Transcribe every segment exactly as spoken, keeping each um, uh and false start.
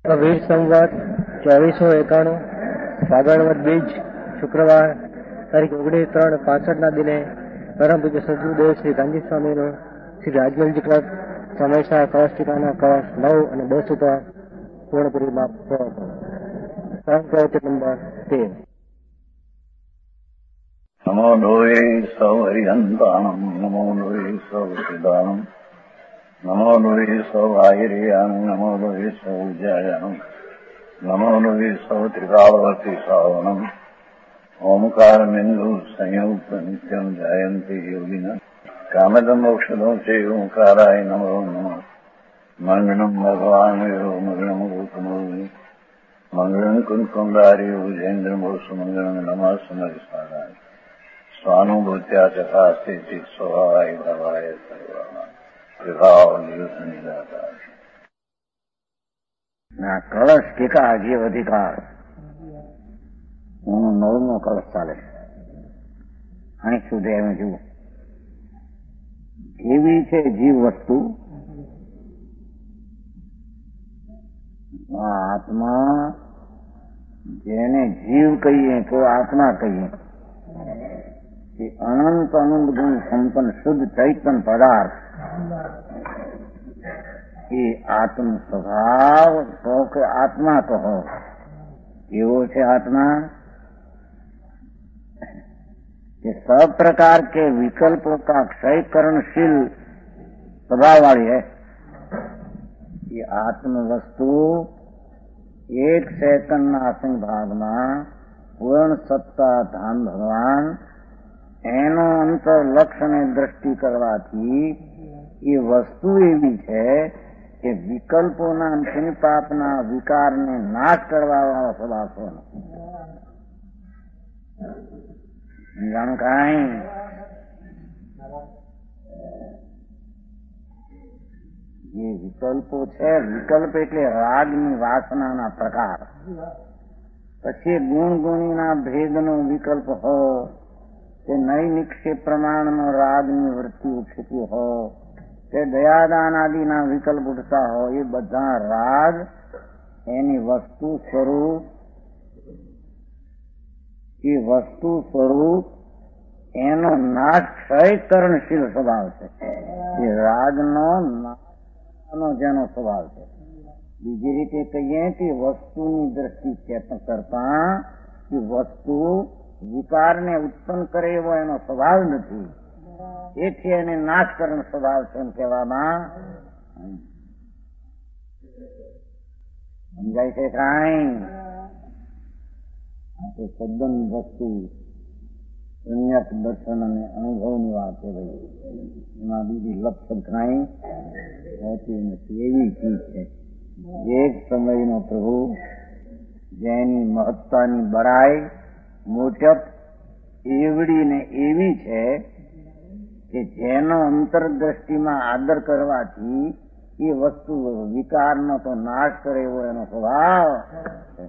વીર સંવત ચોવીસો એકાણું ફાગણવદ બીજ શુક્રવાર તારીખ ઓગણીસ ત્રણ પાસઠ ના દિને પરમ પૂજ્ય સદગુરુદેવ શ્રી ગાંધી સ્વામીનો શ્રી રાજમલજી ક્લબ સમયસા કળશ ટીકાના કળશ નવ અને દસ ઉપર પૂર્ણપુરીમાં થયો હતો. સંપ્રવૃત્તિ નંબર તેર. નમો લોહે સૌ હરિહંતાણમ નમો લોહે સૌ સિદ્ધાણમ નમો લોહે સૌ આયર્યાણમ નમો લોહે સૌ જયાણમ નમો લોહે સૌ ત્રિકાળવતી શ્રાવણમ ઓમકાર બિંદુ સંયુક્ત નિત્યમ જાયંતી યોગિના કામદમ ઔષધો છે ઓંકારાય નમો નમઃ. મંગળમ ભગવાન મંગળમ ગૌતમોની મંગળમ કુંકુંડાર્યો જૈન્દ્રમોસુ મંગળમ નમઃ સમરિસ્વારાય સ્વાનુભૂત્યા ચકાસ્તે ચિત સ્વભાવાય ભવાય સર્વમાં વિભાવ નિદાતા. કળશ ટીકા જીવ અધિકાર હું નવમો કળશ ચાલે અહીં સુધી એમ જુઓ કેવી છે જીવ વસ્તુ. આત્મા જેને જીવ કહીએ કે આત્મા કહીએ એ અનંત અનંત ગુણ સંપન્ન શુદ્ધ ચૈતન પદાર્થ એ આત્મ સ્વભાવ કહો કે આત્મા કહો એવો છે આत्मा कि सब प्रकार के विकल्पों का क्षयकरणशील स्वभाव वाली है. ये आत्म वस्तु एक सेकंड ना असंग भाग में पूर्ण सत्ता धाम भगवान एनो अंतर लक्ष्य ने दृष्टि करवाथी ये वस्तु एवी है कि विकल्पोना पुण्य पापना विकार ने नाश करवा वाला स्वभाव है. જાણું કાંઈ જે વિકલ્પો છે વિકલ્પ એટલે રાગની વાસનાના પ્રકાર. પછી ગુણ ગુણીના ભેદનો વિકલ્પ હો કે નૈનિક્ષે પ્રમાણનો રાગની વૃત્તિ ઉઠતી હો કે દયાદાન આદિના વિકલ્પ ઉઠતા હો એ બધા રાગ એની વસ્તુ સ્વરૂપ એ વસ્તુ સ્વરૂપ એનો નાશ ક્ષયકરણશીલ સ્વભાવ છે. એ રાગનો નાશનો જેનો સ્વભાવ છે. બીજી રીતે કહીએ કે વસ્તુની દ્રષ્ટિ કરતા એ વસ્તુ વિકારને ઉત્પન્ન કરે એવો એનો સ્વભાવ નથી. એથી એને નાશકરણ સ્વભાવ છે એમ કહેવામાં સમજાય છે કાંઈ? આ તો સદન વસ્તુ સમ્યક દર્શન અને અનુભવની વાત છે ભાઈ. એમાં બીજી લક્ષણ કાંઈ હોતી નથી. એવી ચીજ છે એક સમયનો પ્રભુ જેની મહત્તાની બડાઈ મોટપ એવડી ને એવી છે કે જેનો અંતરદ્રષ્ટિમાં આદર કરવાથી એ વસ્તુ વિકારનો તો નાશ કરે એવો એનો સ્વભાવ છે.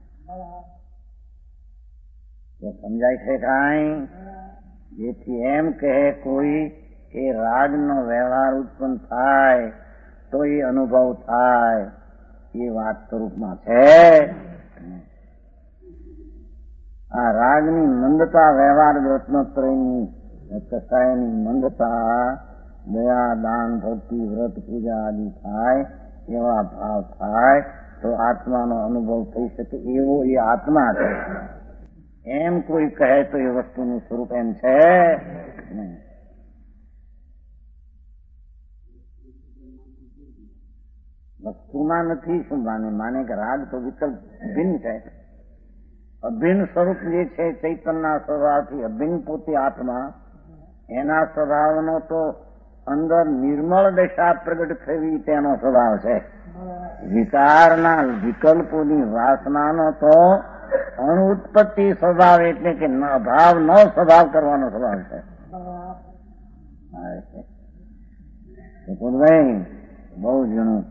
તો સમજાય છે કાંઈ? જેથી એમ કહે કોઈ કે રાગનો વ્યવહાર ઉત્પન્ન થાય તો એ અનુભવ થાય એ વાત સ્વરૂપમાં છે. આ રાગની મંદતા વ્યવહાર રત્નત્રયની કસાયની મંદતા દયા દાન ભક્તિ વ્રત પૂજા આદિ થાય એવા ભાવ થાય તો આત્માનો અનુભવ થઈ શકે એવો એ આત્મા છે. એમ કોઈ કહે તો એ વસ્તુનું સ્વરૂપ એમ છે નહીં. વસ્તુમાં નથી શું માને માને કે રાગ તો વિકલ્પ ભિન્ન છે. અભિન્ન સ્વરૂપ જે છે ચૈતનના સ્વભાવથી અભિન્ન પોતે આત્મા એના સ્વભાવનો તો અંદર નિર્મળ દશા પ્રગટ થવી તેનો સ્વભાવ છે. વિકારના વિકલ્પોની વાસનાનો તો અણુત્પત્તિ સ્વભાવ એટલે કે અભાવ ન સ્વભાવ કરવાનો સ્વભાવ છે. બહુ જણું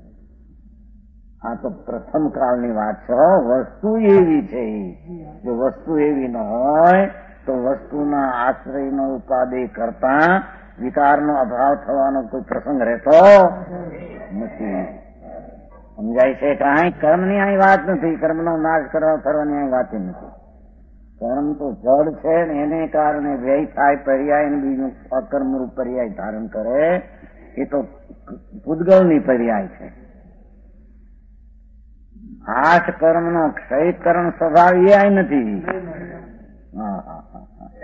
આ તો પ્રથમ કાળની વાત છે. વસ્તુ એવી છે. જો વસ્તુ એવી ન હોય તો વસ્તુના આશ્રયનો ઉપાદેય કરતા વિકારનો અભાવ થવાનો કોઈ પ્રસંગ રહેતો નથી. સમજાય છે કે અહીં કર્મની અહીં વાત નથી, કર્મનો નાશ કરવા કરવાની અહીં વાત નથી. કર્મ તો જડ છે ને એને કારણે વ્યય થાય, પર્યાય ને બીજું અકર્મરૂપ પર્યાય ધારણ કરે, એ તો પૂતગલની પર્યાય છે. આઠ કર્મનો ક્ષયકરણ સ્વભાવ એ અહીં નથી. હા હા હા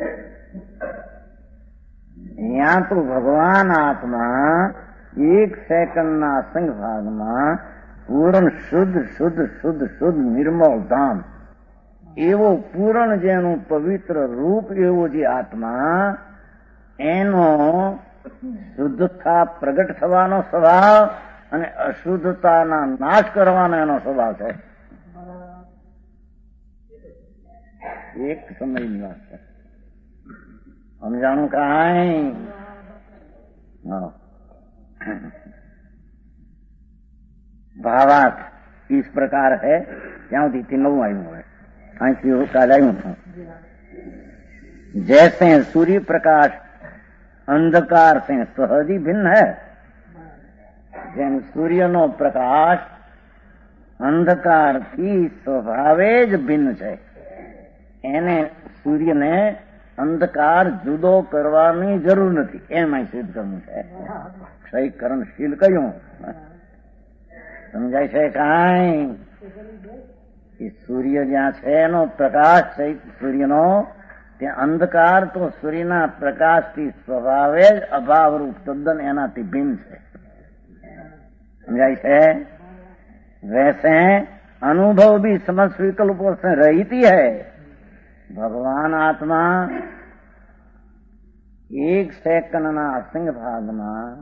અહીંયા તો ભગવાન આત્મા એક સેકન્ડના સંઘ ભાગમાં પૂર્ણ શુદ્ધ શુદ્ધ શુદ્ધ શુદ્ધ નિર્મળ ધામ એવો પૂર્ણ જેનું પવિત્ર રૂપ એવો જે આત્મા, એનો શુદ્ધતા પ્રગટ થવાનો સ્વભાવ અને અશુદ્ધતાના નાશ કરવાનો એનો સ્વભાવ છે. એક સમયની વાત છે. સમજાણું કાંઈ? भावार्थ इस प्रकार है. ત્યાં સુધી નવું આવ્યું હોય, અહીંથી કાલ આવ્યું છું. जैसे सूर्य प्रकाश अंधकार से सहज ही भिन्न है, જેમ સૂર્યનો પ્રકાશ અંધકારથી સ્વભાવે જ ભિન્ન છે, એને સૂર્યને અંધકાર જુદો કરવાની જરૂર નથી, એમ અહીં સિદ્ધ કરવું છે. ક્ષયકરણશીલ કયું સમજાય છે કાંઈ? એ સૂર્ય જ્યાં છે એનો પ્રકાશ છે, સૂર્યનો ત્યાં અંધકાર તો સૂર્યના પ્રકાશથી સ્વભાવે જ અભાવરૂપ તદ્દન એનાથી ભિન્ન છે. समझाई है? वैसे अनुभव भी समस्त विकल्पों से रहित है. भगवान आत्मा एक सेकंडના અસંગ ભાગમાં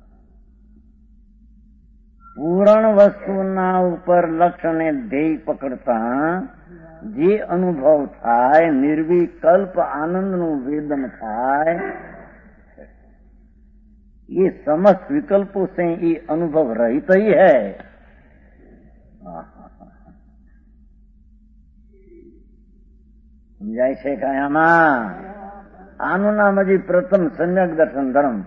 પૂર્ણ વસ્તુના ઉપર લક્ષ્યને ધ્યેય પકડતા જે અનુભવ થાય, નિર્વિકલ્પ આનંદનું વેદન થાય, ये समस्त विकल्पों से ये अनुभव रहित ही है. समझाय છે કાયામાં? આનું નામ હજી પ્રથમ સમ્યક દર્શન ધર્મ.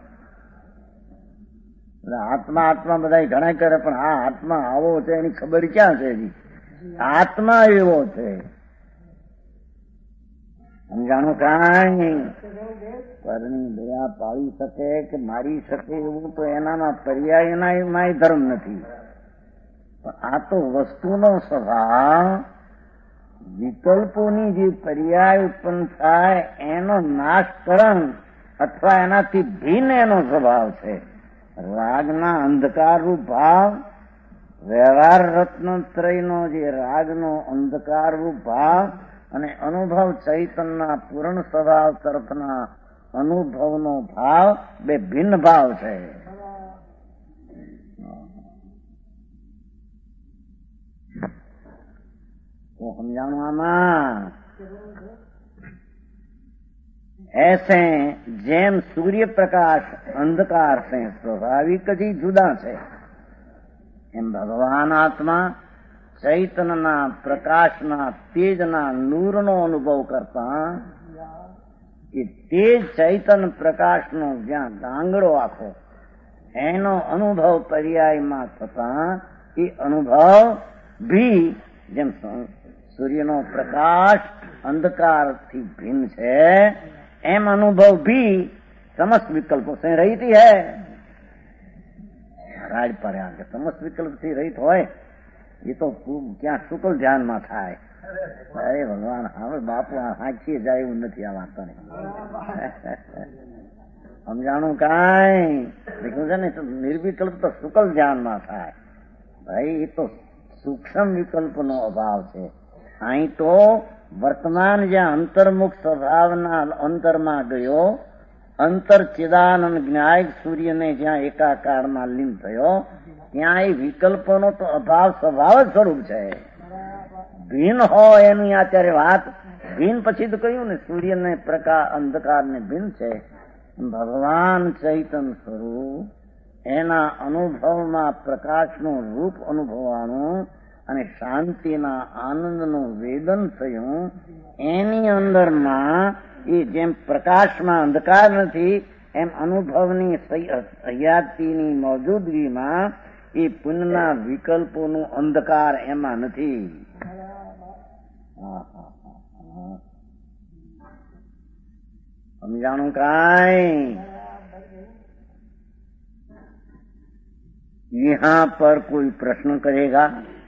આત્મા આત્મા બધા ઘણા કરે, પણ આ આત્મા આવો છે એની ખબર ક્યાં છે? હજી આત્મા એવો છે. સમજાણું કાંઈ? પરની દયા પાળી શકે કે મારી શકે એવું તો એનામાં પર્યાયના ધર્મ નથી. પણ આ તો વસ્તુનો સ્વભાવ, વિકલ્પોની જે પર્યાય ઉત્પન્ન થાય એનો નાશકરણ અથવા એનાથી ભિન્ન એનો સ્વભાવ છે. રાગના અંધકારરૂપ ભાવ, વ્યવહાર રત્નત્રયનો જે રાગનો અંધકારરૂપ ભાવ અને અનુભવ ચૈતનના પૂર્ણ સ્વભાવ તરફના અનુભવનો ભાવ બે ભિન્ન ભાવ છે. તો સમજાણું આમાં? ऐसे જેમ સૂર્ય પ્રકાશ અંધકાર છે સ્વાભાવિક જ જુદા છે, એમ ભગવાન આત્મા ચૈતનના પ્રકાશના તેજના નૂરનો અનુભવ કરતા એ તેજ ચૈતન પ્રકાશનો જ્યાં ગાંગડો આખો એનો અનુભવ પર્યાયમાં થતા એ અનુભવ ભી જેમ સૂર્યનો પ્રકાશ અંધકારથી ભિન્ન છે, એમ અનુભવ ભી સમસ્ત વિકલ્પો સે રહિત હૈ. રાજ પડ્યા કે સમસ્ત વિકલ્પથી રહિત હોય એ તો ક્યાં શુકલ ધ્યાનમાં થાય. અરે ભગવાન, હવે બાપુ હાંચીએ જાય એવું નથી આ વાર્તાને. સમજાણું કાંઈ? લખ્યું છે ને, નિર્વિકલ્પ તો શુકલ ધ્યાનમાં થાય. ભાઈ એ તો સૂક્ષ્મ વિકલ્પનો અભાવ છે. અહીં તો વર્તમાન જ્યાં અંતર્મુખ સ્વભાવના અંતરમાં ગયો, અંતર ચિદાનંદ જ્ઞાયક સૂર્યને જ્યાં એકાકારમાં લીન થયો, ત્યાં એ વિકલ્પોનો તો અભાવ સ્વભાવ જ સ્વરૂપ છે. ભીન હોય એની અત્યારે વાત ભીન પછી તો કહ્યું ને, સૂર્યને પ્રકાશ અંધકારને ભીન છે. ભગવાન ચૈતન સ્વરૂપ એના અનુભવમાં પ્રકાશનું રૂપ અનુભવવાનું અને શાંતિના આનંદનું વેદન થયું, એની અંદરમાં એ જેમ પ્રકાશમાં અંધકાર નથી એમ અનુભવની હયાતીની મોજૂદગીમાં એ પુણ્યના વિકલ્પોનું અંધકાર એમાં નથી. સમજાણું કાંઈ? यहाँ पर कोई प्रश्न करेगा,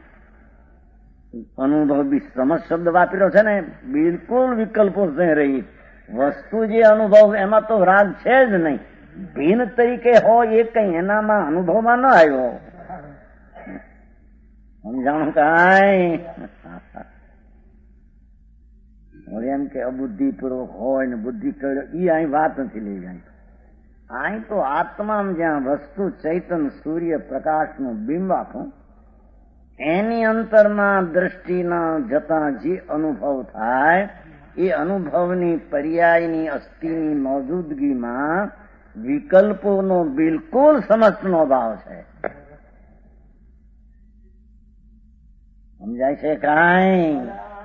अनुभव भी समझ शब्द वापर्यो છે ને, બિલકુલ વિકલ્પો છે રહી. વસ્તુ જે અનુભવ એમાં તો રાગ છે જ નહીં. ભિન્ન તરીકે હોય એ કઈ એનામાં અનુભવમાં ન આવ્યો. સમજાણું કાંઈ? એમ કે અબુદ્ધિપૂર્વક હોય ને બુદ્ધિ કર્યો એ અહીં વાત નથી લઈ જાય. અહીં તો આત્મા જ્યાં વસ્તુ ચૈતન સૂર્ય પ્રકાશનું બિંબ આખું એની અંતરમાં દ્રષ્ટિના જતા જે અનુભવ થાય એ અનુભવની પર્યાયની અસ્થિની મોજૂદગીમાં વિકલ્પોનો બિલકુલ સમસ્તનો ભાવ છે. સમજાય છે કાંઈ?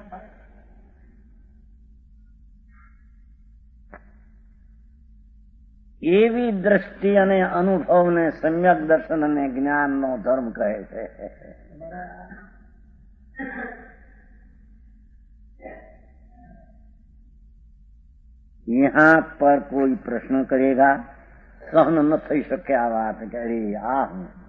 એવી દ્રષ્ટિ અને અનુભવને સમ્યક દર્શન અને જ્ઞાનનો ધર્મ કહે છે. यहाँ पर कोई प्रश्न करेगा, सहन न થઈ શકે આ વાત કે अरे आ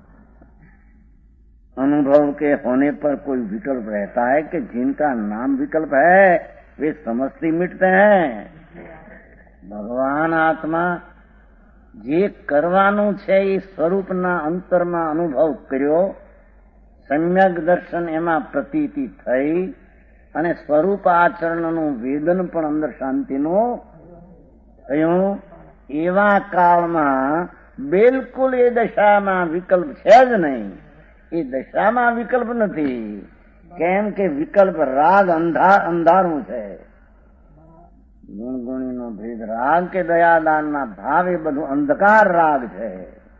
अनुभव के होने पर कोई विकल्प रहता है कि जिनका नाम विकल्प है वे समझते मिटते हैं. ભગવાન આત્મા જે કરવાનું છે એ સ્વરૂપના અંતરમાં અનુભવ કર્યો, સમ્યક દર્શન એમાં પ્રતીતિ થઈ અને સ્વરૂપ આચરણનું વેદન પણ અંદર શાંતિનું થયું. એવા કાળમાં બિલકુલ એ દશામાં વિકલ્પ છે જ નહીં. એ દશામાં વિકલ્પ નથી. કેમ કે વિકલ્પ રાગ અંધાર અંધારું છે. ગુણગુણીનો ભેદ રાગ કે દયાદાનના ભાવ એ બધું અંધકાર રાગ છે.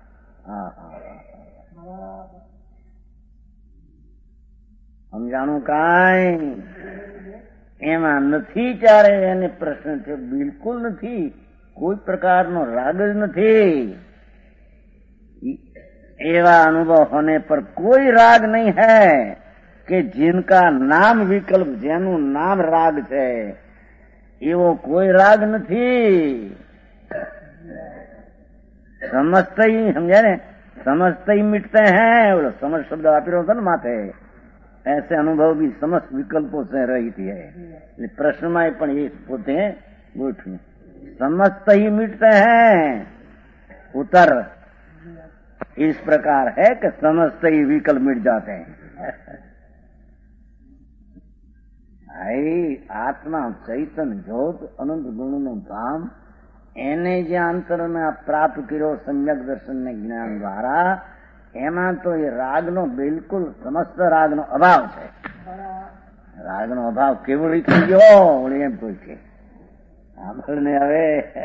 સમજાણું કાંઈ? એમાં નથી ત્યારે એને પ્રશ્ન છે. બિલકુલ નથી. કોઈ પ્રકારનો રાગ જ નથી. એવા અનુભવ होने पर कोई राग नहीं है कि जिनका नाम विकल्प, જેનું નામ રાગ છે એવો કોઈ રાગ નથી. समझते ही समझे ने, समझते ही मिटते हैं. बोलो समझ शब्द वापर्यो હતો ને માથે, ऐसे अनुभव भी समस्त विकल्पों से रहित है. એટલે પ્રશ્નમાં પણ એ પોતે ગોઠવ્યું. समझते ही मिटते हैं. उत्तर इस प्रकार है कि समझते ही विकल्प मिट जाते हैं. आई आत्मा चैतन ज्योत अनंत गुण નું ધામ એને જે અંતરમાં પ્રાપ્ત કર્યો સમ્યક દર્શન ને જ્ઞાન દ્વારા, એમાં તો એ રાગનો બિલકુલ સમસ્ત રાગનો અભાવ છે. રાગનો અભાવ કેવો રીતે ગયો એમ કોઈ છે આપણને. હવે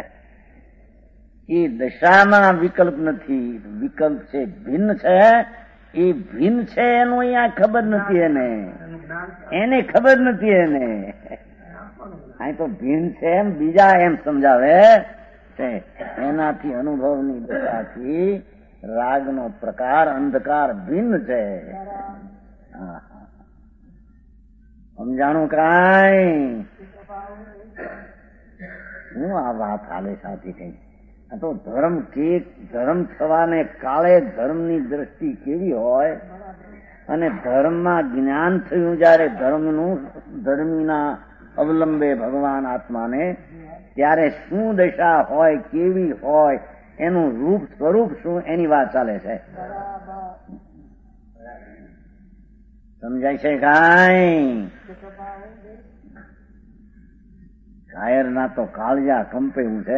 એ દશામાં વિકલ્પ નથી. વિકલ્પ છે, ભિન્ન છે. એ ભિન્ન છે એનું અહીંયા ખબર નથી. એને એને ખબર નથી. એને અહીં તો ભિન્ન છે એમ બીજા એમ સમજાવે છે. એનાથી અનુભવની દશાથી રાગનો પ્રકાર અંધકાર ભિન્ન છે. સમજાણું કાંઈ? હું આ વાત હાલે સાથી કઈ. આ તો ધર્મ કે ધર્મ થવાને કાળે ધર્મની દ્રષ્ટિ કેવી હોય, અને ધર્મમાં જ્ઞાન થયું જયારે ધર્મનું, ધર્મીના અવલંબે ભગવાન આત્માને, ત્યારે શું દશા હોય, કેવી હોય, એનું રૂપ સ્વરૂપ શું, એની વાત ચાલે છે. સમજાય છે કાંઈ? શાયર ના તો કાળજા કંપે એવું છે.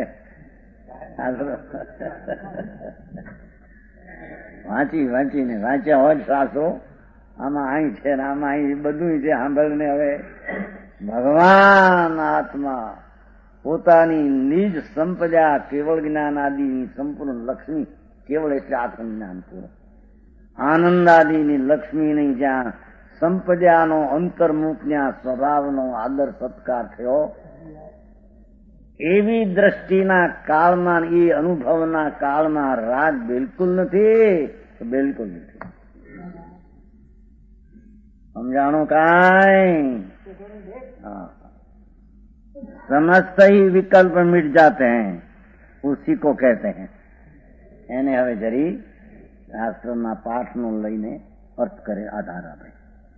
વાંચી વાંચીને વાંચ્યા હોય શાસ્ત્રો, આમાં અહીં છે ને આમાં અહીં બધું છે. સાંભળને હવે ભગવાન આત્મા પોતાની નિજ સંપદા કેવળ જ્ઞાન આદિની સંપૂર્ણ લક્ષ્મી, કેવળ એટલે આત્મ જ્ઞાન પૂરું, આનંદ આદિની લક્ષ્મીની જ્યાં સંપદાનો અંતર્મુખ, જ્યાં સ્વભાવનો આદર સત્કાર થયો, એવી દ્રષ્ટિના કાળમાં, એ અનુભવના કાળમાં રાગ બિલકુલ નથી. તો બિલકુલ નથી. સમજાणो काई हाँ समस्त ही विकल्प मिट जाते हैं, उसी को कहते हैं. એને હવે જરી શાસ્ત્રના પાઠનો લઈને અર્થ કરે, આધાર આપે.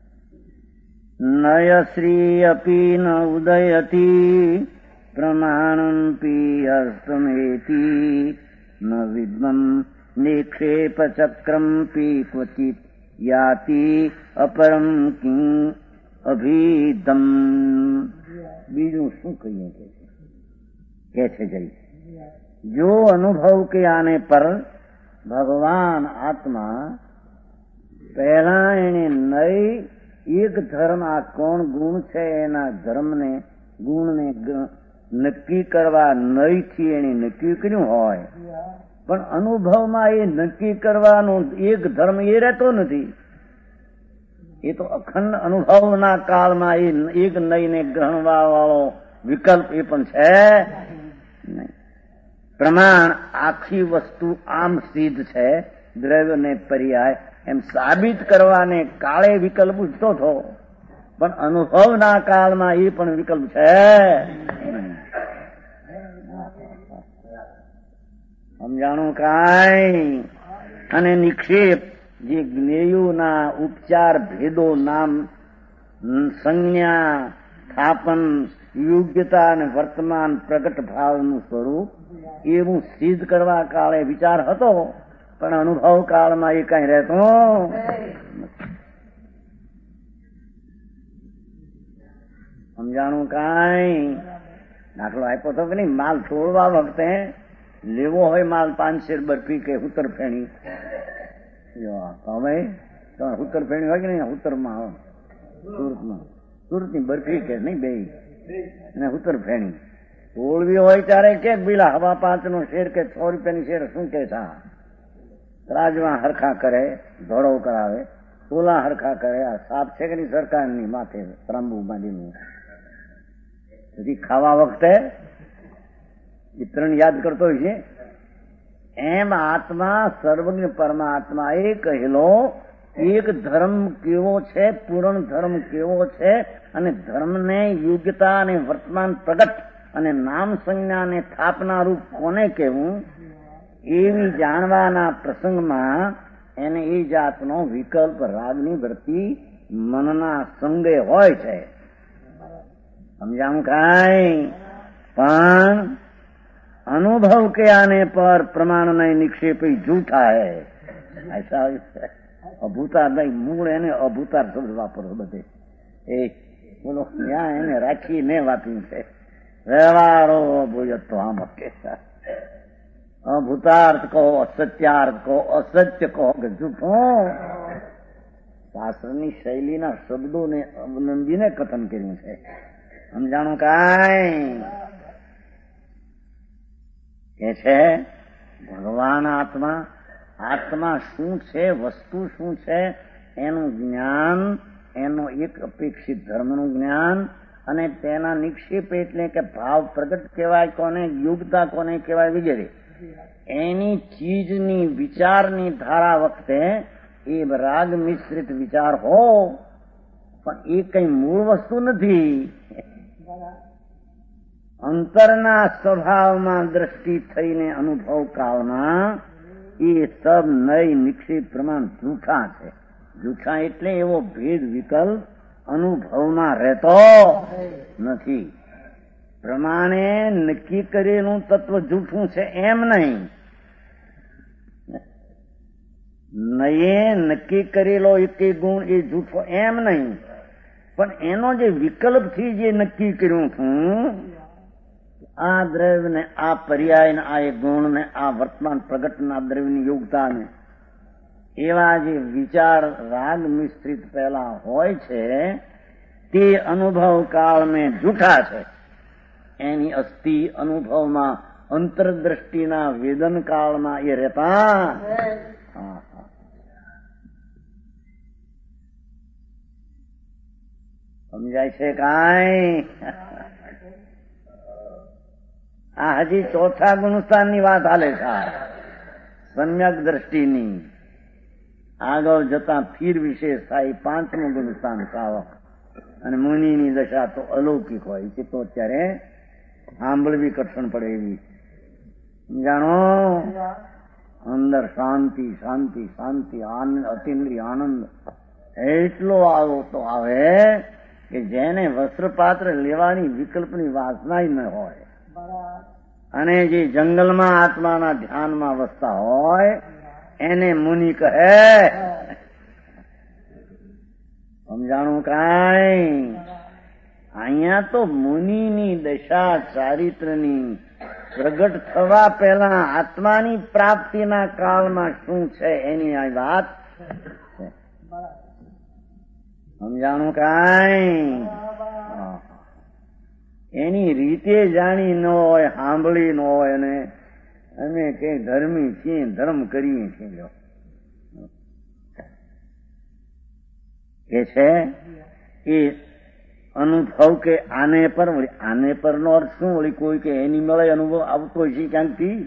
નય શ્રી અપી ન ઉદયતી પ્રમાણંપી હસ્તમેતી ન વિદ્મં નિક્ષેપ ચક્રંપી ક્વચિત યાતિ અપરમ કિં અભિદમ. બીજું શું કહીએ કે કે છે જઈ, जो अनुभव के आने पर भगवान आत्मा पहला એને નઈ એક ધર્મ આ કોણ ગુણ છે એના ધર્મને ગુણને નક્કી કરવા નઈથી એને નક્કી કર્યું હોય, પણ અનુભવમાં એ નક્કી કરવાનો એક ધર્મ એ રહેતો નથી. એ તો અખંડ અનુભવના કાળમાં એ એક નઈને ગ્રહણવા વાળો વિકલ્પ એ પણ છે નહીં. પ્રમાણ આખી વસ્તુ આમ સિદ્ધ છે, દ્રવ્ય ને પર્યાય એમ સાબિત કરવાને કાળે વિકલ્પ ઉઠતો હતો, પણ અનુભવના કાળમાં એ પણ વિકલ્પ છે. સમજાણું કાંઈ. અને નિક્ષેપ જે જ્ઞેયોના ઉપચાર ભેદો નામ સંજ્ઞા સ્થાપન યોગ્યતા અને વર્તમાન પ્રગટ ભાવનું સ્વરૂપ એવું સિદ્ધ કરવા કાળે વિચાર હતો, પણ અનુભવ કાળમાં એ કઈ રહેતો. સમજાણું કાંઈ. દાખલો આપ્યો તો કે નહીં, માલ છોડવા વખતે લેવો હોય માલ પાંચસેર બરફી કે ઉત્તર ફેણી, હવે ઉત્તર ફેણી હોય કે નહીં, ઉત્તરમાં સુરતમાં સુરતની બરફી કે નહીં બે અને ઉત્તર ફેણી તોડવી હોય ત્યારે કે બીલા હવા પાંચ નો શેર કે છ રૂપિયાની શેર શું કે છે, રાજમાં હરખા કરે, ધોળો કરાવે, તોલા હરખા કરે. આ સાપ છે કે નહીં સરકારની માથે ત્રાંબુ બાંધીનું. પછી ખાવા વખતે એ ત્રણ યાદ કરતો હોય છે. એમ આત્મા સર્વજ્ઞ પરમાત્મા એ કહેલો એક ધર્મ કેવો છે, પૂર્ણ ધર્મ કેવો છે, અને ધર્મને યોગ્યતા અને વર્તમાન પ્રગટ અને નામ સંજ્ઞાને સ્થાપના રૂપ કોને કહેવું એવી જાણવાના પ્રસંગમાં એને એ જાતનો વિકલ્પ રાગની વૃત્તિ મનના સંગે હોય છે. સમજાવું કાંઈ. પણ अनुभव के आने पर प्रमाण नहीं निक्षेप झूठा है. ऐसा अभूतार नहीं, मूળ એને અભૂતાર શબ્દ વાપરો બધે. એ બોલો ત્યાં એને રાખીને વાપર્યું છે. વ્યવહારો બોલ્યો તો આમ કે અભૂતાર્થ કહો, અસત્યાર્થ કહો, અસત્ય કહો કે જૂઠો. શાસ્ત્રની શૈલીના શબ્દોને અવલંબીને કથન કર્યું છે. સમજાણું કાંઈ. કે છે ભગવાન આત્મા, આત્મા શું છે, વસ્તુ શું છે એનું જ્ઞાન, એનો એક અપેક્ષિત ધર્મનું જ્ઞાન અને તેના નિક્ષેપ એટલે કે ભાવ પ્રગટ કહેવાય કોને, યોગ્યતા કોને કહેવાય વગેરે એની ચીજની વિચારની ધારા વખતે એ રાગ મિશ્રિત વિચાર હો, પણ એ કઈ મૂળ વસ્તુ નથી. અંતરના સ્વભાવમાં દ્રષ્ટિ થઈને અનુભવ કાળમાં એ સબ નઈ નિક્ષેપ પ્રમાણ જૂઠા છે. જૂઠા એટલે એવો ભેદ વિકલ્પ અનુભવમાં રહેતો નથી. પ્રમાણે નક્કી કરેલું તત્વ જૂઠું છે એમ નહીં, નયે નક્કી કરેલો એક ગુણ એ જૂઠો એમ નહીં, પણ એનો જે વિકલ્પથી જે નક્કી કર્યું છું આ દ્રવ્ય ને આ પર્યાય ને આ ગુણ ને આ વર્તમાન પ્રગટના દ્રવ્યની યોગ્યતા ને એવા જે વિચાર રાગ મિશ્રિત પહેલા હોય છે તે અનુભવ કાળ મેં જૂઠા છે. એની અસ્થિ અનુભવમાં અંતરદ્રષ્ટિના વેદન કાળમાં એ રહેતા. સમજાય છે કાંઈ. આ હજી ચોથા ગુણસ્થાનની વાત હાલે છે, સમ્યક દ્રષ્ટિની. આગળ જતા ફીર વિશેષ થાય, પાંચમું ગુણ સ્થાન સાવક, અને મુનિની દશા તો અલૌકિક હોય છે. તો અત્યારે સાંભળવી કઠણ પડે એવી. જાણો અંદર શાંતિ શાંતિ શાંતિ આનંદ, અતિન્દ્રિય આનંદ એટલો આવો તો આવે કે જેને વસ્ત્રપાત્ર લેવાની વિકલ્પની વાસના ન હોય, અને જે જંગલમાં આત્માના ધ્યાનમાં વસતા હોય એને મુનિ કહે. સમજાણું કાંઈ? અહીંયા તો મુનિની દશા ચારિત્રની પ્રગટ થવા પહેલા આત્માની પ્રાપ્તિના કાળમાં શું છે એની આ વાત છે. સમજાણું કાંઈ? એની રીતે જાણી ન હોય, સાંભળી ન હોય, અને અમે કઈ ધર્મી છીએ, ધર્મ કરીએ છીએ કે છે એ અનુભવ કે આને પર વળી આને પર નો અર્થ શું? વળી કોઈ કે એની મળે અનુભવ આવતો હોય છે ક્યાંકથી.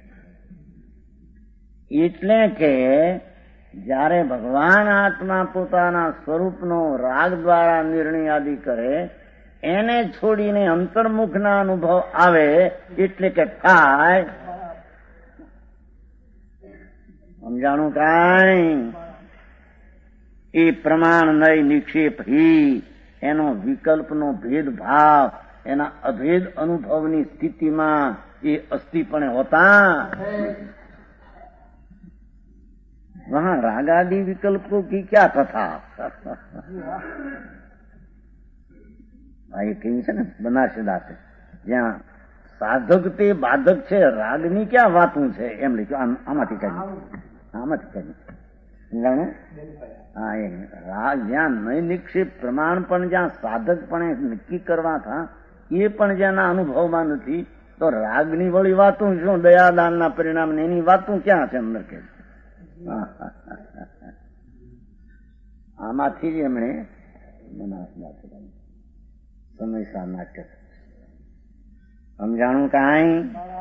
એટલે કે જયારે ભગવાન આત્મા પોતાના સ્વરૂપનો રાગ દ્વારા નિર્ણય આદિ કરે, એને છોડીને અંતર્મુખના અનુભવ આવે એટલે કે થાય. સમજાણું કાંઈ? એ પ્રમાણ નય નિક્ષેપ હી, એનો વિકલ્પનો ભેદભાવ, એના અભેદ અનુભવની સ્થિતિમાં એ અસ્થિપણે હોતા. વહાં રાગાદि વિકલ્પો કી ક્યાં કથા. એ કહ્યું છે ને બનારસી દાસે, જ્યાં સાધક તે બાધક છે, રાગની ક્યાં વાતું છે એમ લખ્યું. આમાંથી કાઢ્યું, આમાંથી કાઢ્યું. જાણે હા, એ રાગ જ્યાં નય નિક્ષેપ પ્રમાણ પણ જ્યાં સાધક પણ નક્કી કરવા થા, એ પણ જેના અનુભવમાં નથી, તો રાગની વળી વાતું શું? દયાદાનના પરિણામ એની વાતું ક્યાં છે અંદર કે? આમાંથી જ એમણે સમયસર નાટ્ય. સમજાણું કાંઈ?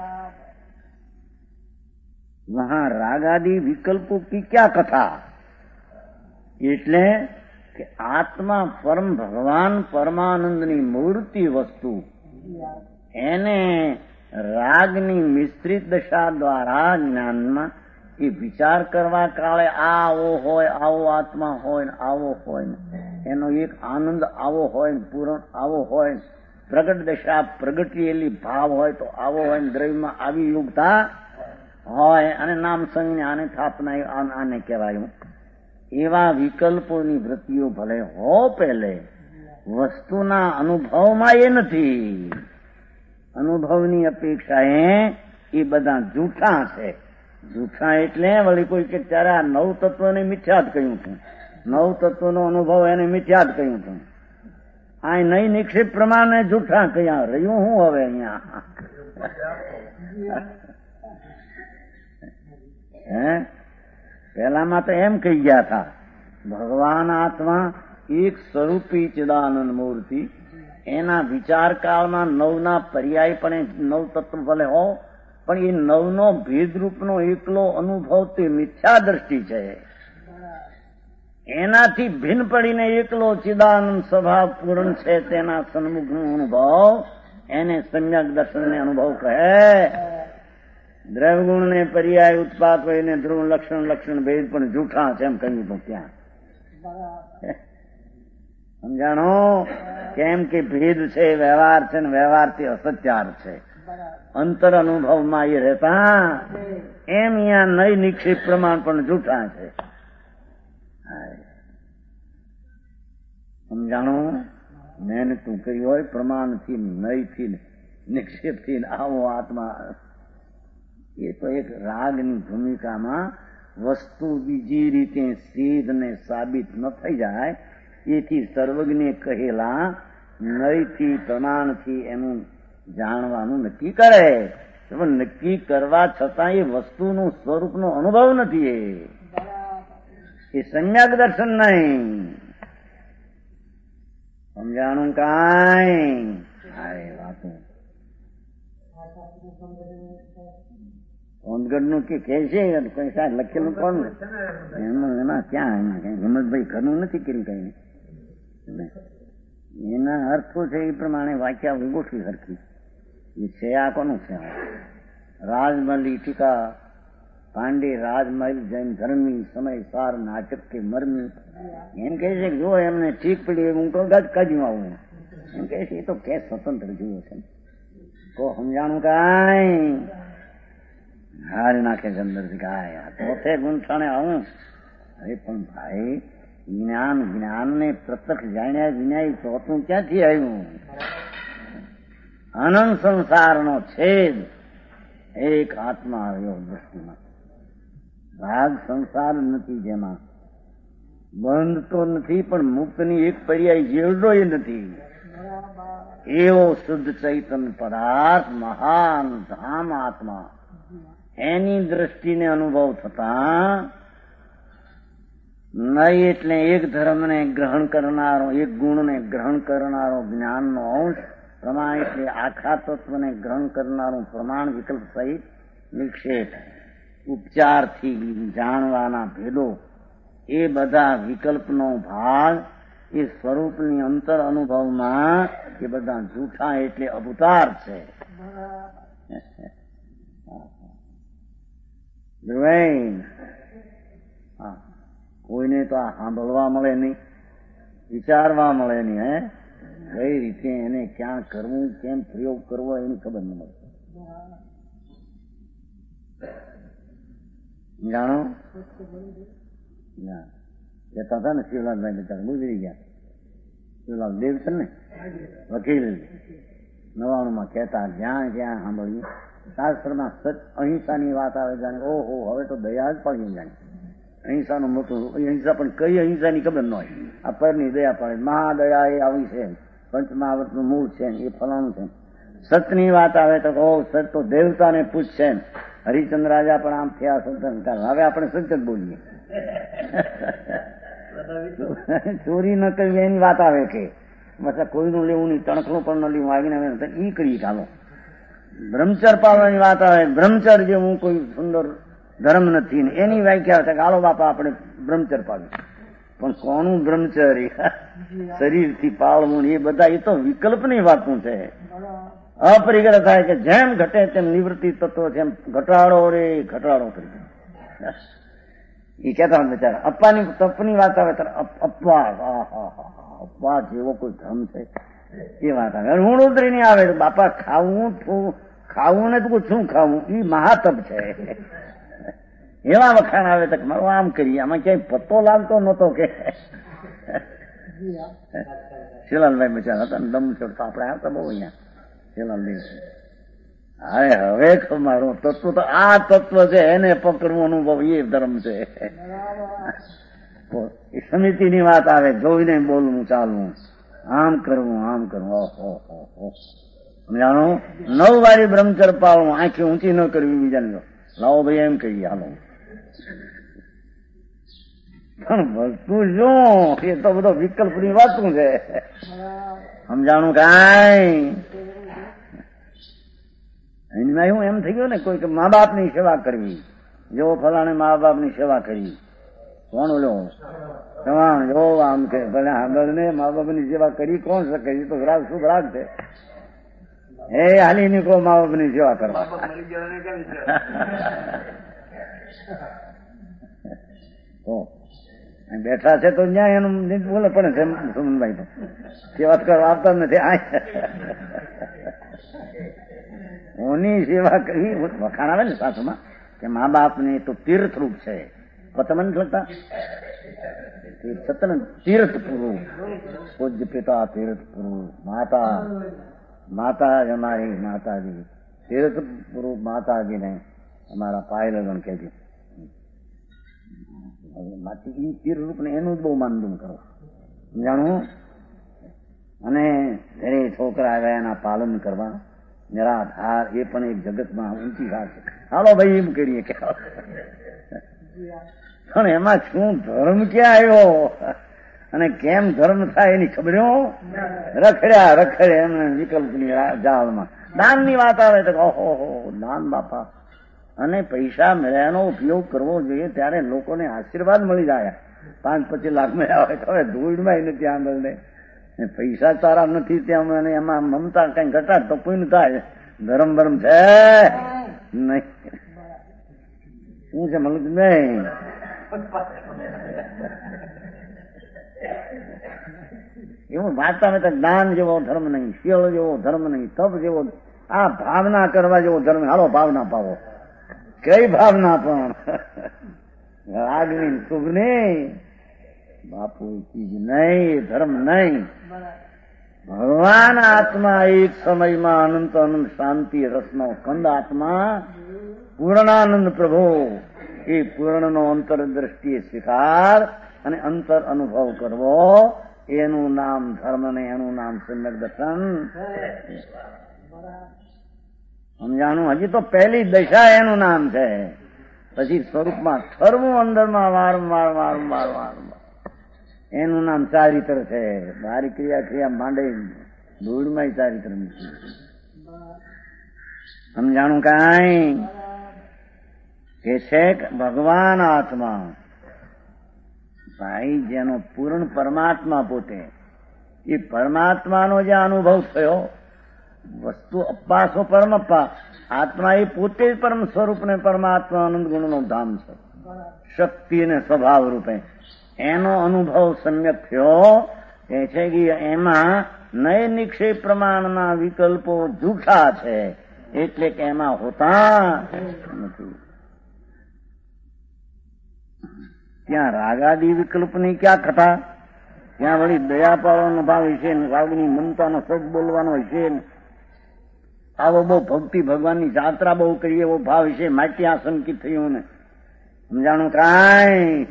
વહાં રાગાદિ વિકલ્પો કી ક્યાં કથા. એટલે કે આત્મા પરમ ભગવાન પરમાનંદની મૂર્તિ વસ્તુ, એને રાગની મિશ્રિત દશા દ્વારા જ્ઞાનમાં એ વિચાર કરવા કાળે આવો હોય, આવો આત્મા હોય, આવો હોય, એનો એક આનંદ આવો હોય, પૂરણ આવો હોય, પ્રગટ દશા પ્રગટેલી ભાવ હોય તો આવો હોય, દ્રવ્યમાં આવી યુગતા હોય, અને નામ સંજ્ઞ આને થાપના આને કહેવાયું. એવા વિકલ્પોની વૃત્તિઓ ભલે હો પહેલે, વસ્તુના અનુભવમાં એ નથી. અનુભવની અપેક્ષાએ એ બધા જૂઠા છે. જૂઠા એટલે વળી કોઈ કે ત્યારે આ નવ તત્વને મિથ્યા જ કહ્યું છું, નવ તત્વનો અનુભવ એને મિથ્યા જ કહ્યું છું. આ નહીં નિક્ષેપ પ્રમાણે જૂઠા કયા રહ્યું હું હવે અહીંયા? હે પહેલામાં તો એમ કહી ગયા હતા, ભગવાન આત્મા એક સ્વરૂપી ચિદાનંદ મૂર્તિ, એના વિચાર કાળમાં નવના પર્યાય પણ નવ તત્વ ભલે હો, પણ એ નવનો ભેદરૂપનો એકલો અનુભવ તે મિથ્યા દ્રષ્ટિ છે. એનાથી ભિન્ન પડીને એકલો ચિદાનંદ સ્વભાવ પૂર્ણ છે, તેના સન્મુખનો અનુભવ એને સમ્યક દર્શનને અનુભવ કહે. દ્રવગુણને પર્યાય ઉત્પાદ હોઈને ધ્રુવ લક્ષણ લક્ષણ ભેદ પણ જૂઠા છે એમ કહ્યું હતું ત્યાં. સમજાણો? કેમ કે ભેદ છે, વ્યવહાર છે, ને વ્યવહારથી અસત્યાર છે. અંતર અનુભવમાં એ રહેતા એમ અહીંયા નય નિક્ષેપ પ્રમાણ પણ જૂઠા છે. સમજાણો? મહેનતું કરી હોય પ્રમાણથી, નયથી, નિક્ષેપથી આવો આત્મા, એ તો એક રાગની ભૂમિકામાં વસ્તુ બીજી રીતે સિદ્ધ ને સાબિત ન થઈ જાય, એથી સર્વજ્ઞે કહેલા નયથી પ્રમાણથી એનું જાણવાનું નક્કી કરે. પણ નક્કી કરવા છતાં એ વસ્તુનું સ્વરૂપનો અનુભવ નથી. એ સમ્યક દર્શન નહીં. સમજાણું કાંઈ? હા, એ વાતો સોનગઢ નું કે છે કોઈ સાહેબ લખેલું કોણ એમાં એમાં ક્યાં એમાં કઈ હિંમતભાઈ ઘરનું નથી કર્યું કઈ એના અર્થો છે એ પ્રમાણે વાક્યા ગોઠવી સરખી એ છે આ કોનું છે રાજમલી ટીકા પાંડે રાજમહેલ જૈન ધર્મી સમય સાર નાટક કે મરમી એમ કહે છે કે જો એમને ઠીક પડી હું કહું કાઢ્યું આવું એમ કહે છે એ તો કે સ્વતંત્ર જુઓ છે કો સમજાણું કાંઈ હારી નાખે છે અંદરથી કાંઈ પોતે ગુંઠાણે આવું અરે પણ ભાઈ જ્ઞાન જ્ઞાનને પ્રત્યક્ષ જાણ્યા વિના ચોથું ક્યાંથી આવ્યું અનંત સંસારનો છેદ એક આત્મા આવ્યો દ્રષ્ટિમાં ભાગ સંસાર નથી જેમાં બંધ તો નથી પણ મુક્તની એક પર્યાય જેવડો એ નથી એવો શુદ્ધ ચૈતન્ય પદાર્થ મહાન ધામ આત્મા એની દ્રષ્ટિને અનુભવ થતા નહીં એટલે એક ધર્મને ગ્રહણ કરનારો એક ગુણને ગ્રહણ કરનારો જ્ઞાનનો અંશ પ્રમાણ એટલે આખા તત્વને ગ્રહણ કરનારું પ્રમાણ વિકલ્પ સહિત નિક્ષેપ ઉપચારથી જાણવાના ભેદો એ બધા વિકલ્પનો ભાગ એ સ્વરૂપની અંતર અનુભવમાં એ બધા જૂઠા એટલે અવતાર છે. કોઈને તો આ સાંભળવા મળે નહીં, વિચારવા મળે નહીં. હે કઈ રીતે એને ક્યાં કરવું, કેમ પ્રયોગ કરવો એની ખબર ન મળે. જાણો કહેતા હતા ને શિવલાલભાઈ બિચારા ગુજરી ગયા. શિવલાલ દેવ છે ને વકીલ, નવાણું માં કહેતા જ્યાં જ્યાં સાંભળ્યું શાસ્ત્રમાં સત અહિંસાની વાત આવે જાણે ઓહો હવે તો દયા જ પડી જાણે અહિંસાનું મોટું અહિંસા પણ કઈ અહિંસાની ખબર ન હોય. આ પરની દયા પડે મહાદયા એ આવી છે, પંચમહાવતનું મૂળ છે, એ ફલાણું છે. સતની વાત આવે તો ઓ સત તો દેવતાને પૂછશે. હરિચંદ્ર રાજા પણ આમ થયા સંતન. હવે આપણે સંત બોલીએ. ચોરી ન કરવી એની વાત આવે કે મતલબ કોઈનું લેવું નહીં, તણખલું પણ ન લેવું, આવીને ઈ કરીએ ચાલો. બ્રહ્મચર પાડવાની વાત આવે, બ્રહ્મચર જેવું કોઈ સુંદર ધર્મ નથી ને એની વ્યાખ્યા છે કે હાલો બાપા આપણે બ્રહ્મચર પાડવું. પણ કોનું બ્રહ્મચર? શરીરથી પાળવું એ બધા એ તો વિકલ્પની વાતું છે. અપરિગ્રહ થાય કે જેમ ઘટે તેમ નિવૃત્તિ તત્વ છે એમ ઘટાડો રે ઘટાડો કરી એ કહેતા હોય બિચારા. અપ્પાની તપની વાત આવે ત્યારે અપવાસ, અપવાસ જેવો કોઈ ધર્મ છે એ વાત આવે. હું ઉતરી નહીં આવે બાપા ખાવું ખાવું ને તો શું ખાવું એ મહાતપ છે. એવા વખાણ આવે તો મારું આમ કરીએ, આમાં ક્યાંય પત્તો લાગતો નતો કે શિલાલભાઈ બિચારા હતા ને દમ ચડતા આપણે આવતા બહુ અહીંયા શિલાલભાઈ. હા હવે મારું તત્વ તો આ તત્વ છે, એને પકડવું અનુભવ એ ધર્મ છે. એ સમિતિની વાત આવે, જોઈને બોલવું ચાલવું, આમ કરવું આમ કરવું. ઓહો જાણો નવ વારી બ્રહ્મચર પાળવું, આંખી ઊંચી ન કરવી બીજાને. લાવો ભાઈ એમ કહીએ હાલો. પણ વસ્તુ શું એ તો બધો વિકલ્પની વાતું છે. સમજાણું કાંઈ એમાં એવું એમ થઈ ગયું ને કોઈ કે મા બાપની સેવા કરવી, જો ફલાણે મા બાપની સેવા કરી કોણ ઓલો સવાણ જો આમ કે ભલે આગળ ને મા બાપની સેવા કરી કોણ શકે? એ તો રાગ શુભ રાગ છે. એ હાલી નીકળો મા બાપની સેવા કરવા. બેઠા છે તો ન્યાય એનું બોલે પડે છે સુમનભાઈ તો સેવા કરવા આવતા નથી. ઓની સેવા કરી વખાણ આવે ને સાસુમાં કે મા બાપ ને તો તીર્થરૂપ છે. તમને લગતા સતન તીર્થ પુરુષ, પૂજ્ય પિતા તીર્થ પુરુષ, માતા માતા અમારી માતાજી તીર્થ પુરુષ માતાજીને અમારા પાય લગન કહેજો. એ તીર્થરૂપ ને એનું જ બહુ માનદું કરો જાણવું. અને ઘરે છોકરા આવ્યા એના પાલન કરવા નિરાધાર એ પણ એક જગતમાં ઊંચી વાત છે. હાલો ભાઈ એમ કરીએ કે પણ એમાં શું ધર્મ ક્યાં આવ્યો અને કેમ ધર્મ થાય એની ખબર રખડ્યા રખડે એમને વિકલ્પની જાળમાં. દાનની વાત આવે તો ઓહો દાન બાપા અને પૈસા મળ્યાનો ઉપયોગ કરવો જોઈએ ત્યારે લોકોને આશીર્વાદ મળી જાય. પાંચ પચીસ લાખ મળ્યા હોય તો હવે ધૂળમાં નથી આંગળને. પૈસા તારા નથી ત્યાં મને એમાં મમતા કઈ ઘટાડ તો પૂર્ણ થાય. ધર્મ ધર્મ છે નહીં. શું છે મલક નહીં? એવું વાંચતા મેં જ્ઞાન જેવો ધર્મ નહીં, શીલ જેવો ધર્મ નહીં, તપ જેવો, આ ભાવના કરવા જેવો ધર્મ. હાલો ભાવના પાવો. કઈ ભાવના પણ આગની શુભ નહીં બાપુ, ચીજ નહીં, ધર્મ નહીં. ભગવાન આત્મા એક સમયમાં અનંત અનંત શાંતિ રસનો કંદ આત્મા પૂર્ણાનંદ પ્રભુ. એ પૂર્ણનો અંતર દ્રષ્ટિએ સ્વીકાર અને અંતર અનુભવ કરવો, એનું નામ ધર્મ ને એનું નામ સમ્યક દર્શન. સમજાણું? હજી તો પહેલી દશા એનું નામ છે. પછી સ્વરૂપમાં ઠરવું અંદરમાં વારંવાર વારંવાર વારંવાર એનું નામ ચારિત્ર છે. બારી ક્રિયા ક્રિયા માંડે ધૂળમાં ચારિત્ર નથી. સમજાણું? કાંઈ કે છે ભગવાન આત્મા ભાઈ જેનો પૂર્ણ પરમાત્મા પોતે, એ પરમાત્માનો જે અનુભવ થયો, વસ્તુ અપ્પાસો પરમ અપ્પા, આત્મા એ પોતે જ પરમ સ્વરૂપ ને પરમાત્મા આનંદ ગુણનો ધામ છે, શક્તિ ને સ્વભાવ રૂપે. એનો અનુભવ સમ્યક થયો. એ છે કે એમાં નય નિક્ષેપ પ્રમાણના વિકલ્પો જૂઠા છે, એટલે કે એમાં હોતા નથી. ત્યાં રાગાદી વિકલ્પની ક્યાં કથા? ત્યાં વળી દયા પાવાનો ભાવ હશે ને, રાગની મમતાનો સદ બોલવાનો હશે ને, આવો બહુ ભક્તિ ભગવાનની જાત્રા બહુ કરીએ એવો ભાવ હશે, માટી આશંકિત થયું ને. સમજાણું? કાંઈ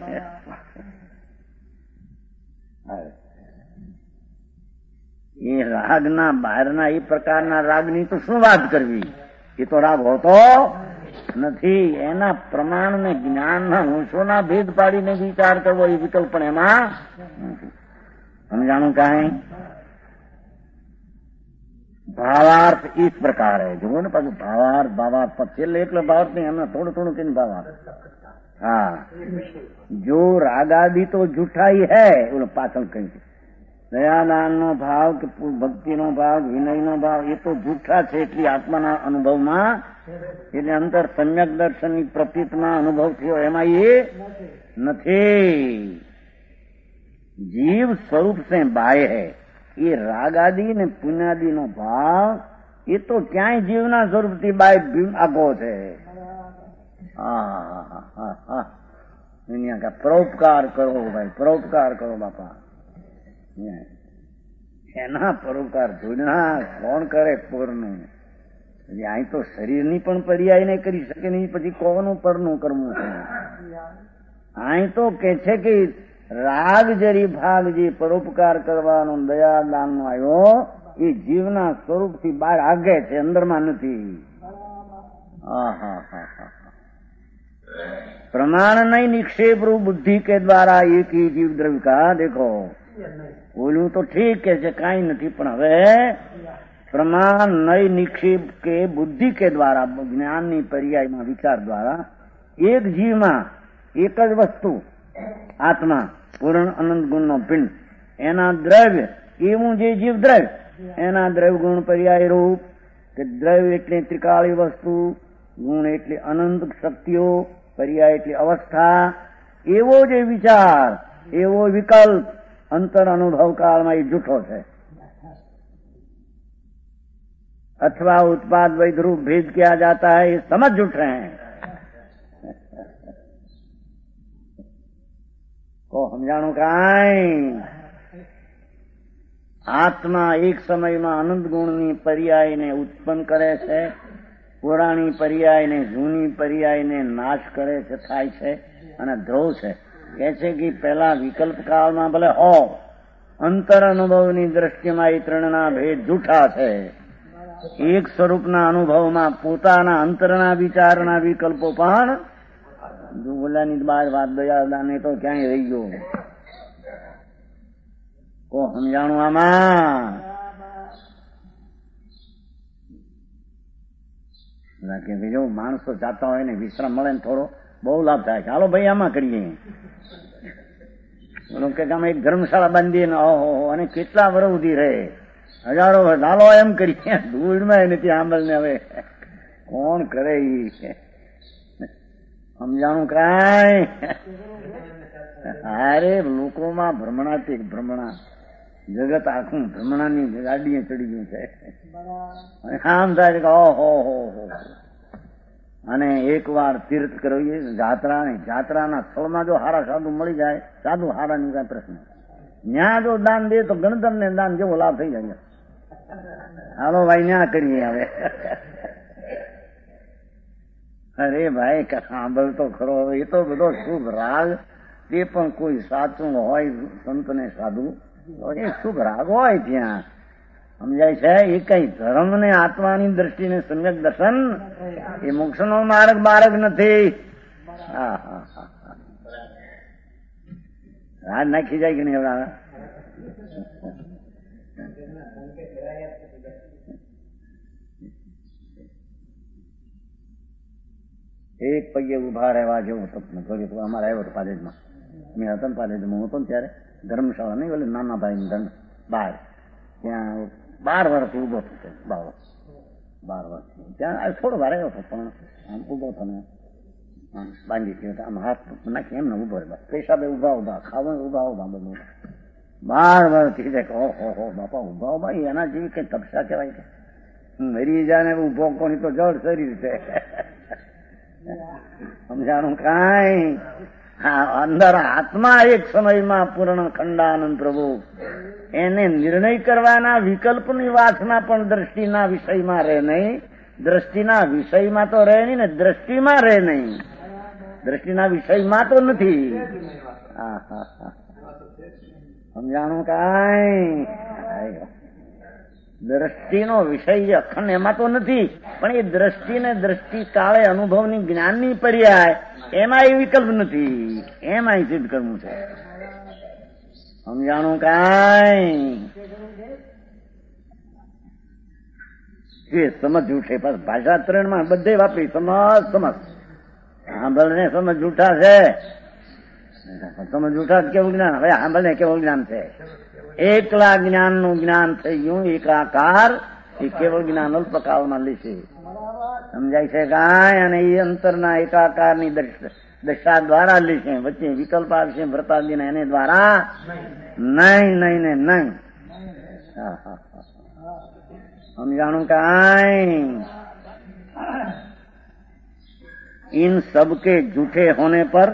એ રાગના બહારના એ પ્રકારના રાગની તો શું વાત કરવી? એ તો રાગ હોતો નથી. એના પ્રમાણને જ્ઞાનના અંશોના ભેદ પાડીને વિચાર કરવો એ વિકલ્પ પણ એમાં નથી. સમજાણું? કાંઈ ભાવાર્થ इस प्रकार है. જુઓ ને પાછું ભાવાર્થ ભાવાર્થ છેલ્લે એટલે ભાવાર્થ નહીં, એમને થોડું થોડું કહીને ભાવાર્થ. હા, જો રાગાદી તો જૂઠાઈ હૈ, બોલો પાછળ કઈ દયાદાનનો ભાવ કે ભક્તિનો ભાવ, વિનયનો ભાવ, એ તો જૂઠા છે. એટલી આત્માના અનુભવમાં, એટલે અંતર સમ્યક દર્શનની પ્રતીતમાં અનુભવ થયો એમાં એ નથી. જીવ સ્વરૂપ સે બાહ્ય હૈ. એ રાગાદી ને પુણ્યાદી નો ભાવ એ તો ક્યાંય જીવના સ્વરૂપથી બાય આગો છે. દુનિયા કા પરોપકાર કરો ભાઈ, પરોપકાર કરો બાપા. એના પરોપકાર ધૂળના કોણ કરે? પૂરનું. અહીં તો શરીરની પણ પર્યાય નહીં કરી શકે નહીં, પછી કોનું પરનું કરવું છે? અહીં તો કે છે કે રાગ જરી ભાગ જે પરોપકાર કરવાનો દયાદાનનો આવ્યો, એ જીવના સ્વરૂપથી બહાર આગે છે, અંદરમાં નથી. प्रमाण नहीं निक्षेप रूप बुद्धि के द्वारा एक ही जीव द्रव्य का देखो बोलू तो ठीक है कई नहीं पण हवे प्रमाण नई निक्षेप के बुद्धि के द्वारा ज्ञान नी पर्याय में विचार द्वारा एक जीव में एक ज वस्तु आत्मा पूर्ण अनंत गुण नो पिंड एना द्रव्य एवं जे जीव द्रव्य एना द्रव्य गुण पर्याय रूप के द्रव्य एटले त्रिकाली वस्तु गुण एटले अनंत शक्तिओ पर्याय एटले अवस्था एवो जे विचार एवो विकल्प अंतर अनुभव काल में जूठो है अथवा उत्पाद वैध रूप भेद किया जाता है ये समझ जुट रहे हैं को हम जानो काई आत्मा एक समय में अनंत गुणनी पर्याय ने उत्पन्न करे छे पुराणी पर्याय ने जूनी पर्याय ने नाश करे छे थाय छे अने ध्रुव छे कहे छे कि पहला विकल्प काल में भले हो अंतर अनुभवनी दृष्टिमां ए त्रणना भेद जूठा छे एक स्वरूपना अनुभव में पोताना अंतरना विचारना विकल्पो पण जो बोलानी बार बात दयादाने तो क्या रही गयो को समझाणु आमा કે જો માણસો જાતા હોય ને વિશ્રામ મળે ને થોડો બહુ લાભ થાય. ચાલો ભાઈ આમાં કરીએ કે આમાં એક ધર્મશાળા બાંધીએ ને ઓહો અને કેટલા વર્ષ સુધી રહે, હજારો વર્ષ. ચાલો એમ કરીએ. ધૂળમાં નથી આંબલ ને હવે કોણ કરે ઈ સમજાણું કાંઈ. અરે લોકોમાં ભ્રમણાથી ભ્રમણા, જગત આખું ભ્રમણાની ગાડીએ ચડી ગયું છે. આમ થાય કે ઓહો હો હો. અને એક વાર તીર્થ કરવીએ જાત્રા ને જાત્રાના સ્થળમાં જો હારા સાધુ મળી જાય, સાધુ હારાની કઈ પ્રશ્ન, ત્યાં જો દાન દે તો ગણતર ને દાન જેવો લાભ થઈ જાય. હાલો ભાઈ ન્યા કરીએ હવે. અરે ભાઈ સાંભળ તો ખરો, એ તો બધો શુભ રાગ, તે પણ કોઈ સાચું હોય સંત ને સાધુ એ શુભ રાગ હોય ત્યાં, સમજાય છે. એ કઈ ધર્મ ને આત્માની દ્રષ્ટિને સમ્યક દર્શન, એ મોક્ષ નો માર્ગ બારગ નથી. હા હા હા રાજ નાખી જાય કે નહીં હવે. એક પગે ઉભા રહેવા જેવું સપનું કર્યું હતું. અમારે આવ્યો હતો પાલેજમાં, મેં હતો ને પાલેજમાં હું હતો ને ત્યારે ધર્મશાળા નહીં બોલે નાના ભાઈ ધન બાર, ત્યાં બાર વર્ષથી ઉભો થતો. બાર વર્ષ બાર વર્ષ ત્યાં થોડો વાર આવ્યો હતો પણ આમ ઉભો હતો ને આમ બાંધી ગયો આમ હાથ નાખી એમને ઉભો રહે. પેશાબે ઉભા ઉભા, ખાવા ઉભા ઉભા બધું બાર વર્ષથી જાય કે ઓહો હો બાપા ઉભા ઉભા એના જેવી કઈ તપસ્યા કહેવાય કે મરી જાય ને ઉભો કોની તો જળ શરીર છે. સમજાણું કાંઈ. હા અંદર આત્મા એક સમયમાં પૂર્ણ ખંડાનંદ પ્રભુ, એને નિર્ણય કરવાના વિકલ્પની વાસના પણ દ્રષ્ટિના વિષયમાં રહે નહીં. દ્રષ્ટિના વિષયમાં તો રહે નહીં ને દ્રષ્ટિમાં રહે નહીં. દ્રષ્ટિના વિષયમાં તો નથી. હા હા હા સમજાણું કાંઈ. દ્રષ્ટિનો વિષય અખંડ એમાં તો નથી, પણ એ દ્રષ્ટિને દ્રષ્ટિ કાળે અનુભવની જ્ઞાનની પર્યાય એમાં એ વિકલ્પ નથી. એમાં સિદ્ધ કરવું છે. સમજાણું કાંઈ. એ સમજ જૂઠે બસ ભાષા ત્રણમાં બધે વાપરી. સમજ સમજ સાંભળને સમજ જૂઠા છે. સમજ જૂઠા કેવું જ્ઞાન. હવે સાંભળને કેવું જ્ઞાન છે. એકલા જ્ઞાન નું જ્ઞાન થઈ ગયું એકાકાર, એ કેવળ જ્ઞાન અલ્પકાળમાં લેશે. સમજાય છે કાંઈ. અને એ અંતરના એકાકારની દશા દ્વારા લેશે. વચ્ચે વિકલ્પ આવશે વ્રતાદિના એને દ્વારા નહીં નહીં ને નહીં. સમજાણું કાંઈ. इन सब के झूठे होने पर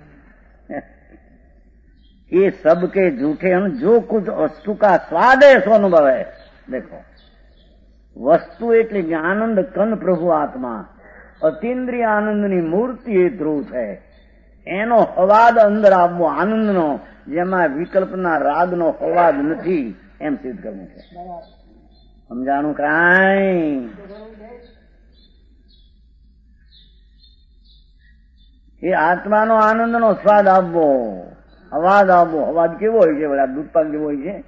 ये सब के झूठे जो कुछ वस्तु का स्वाद है सो अनुभव है. देखो वस्तु એટલે કે આનંદ કન પ્રભુ આત્મા, અતિન્દ્રિય આનંદની મૂર્તિ એ ધ્રુવ છે. એનો હવાદ અંદર આવવો આનંદનો, જેમાં વિકલ્પના રાગનો હવાદ નથી, એમ સિદ્ધ કરવું છે. સમજાણું કાંઈ. એ આત્માનો આનંદનો સ્વાદ આવવો, અવાજ આવવો. અવાજ કેવો હોય છે? બધા દૂધપાક જેવો હોય છે.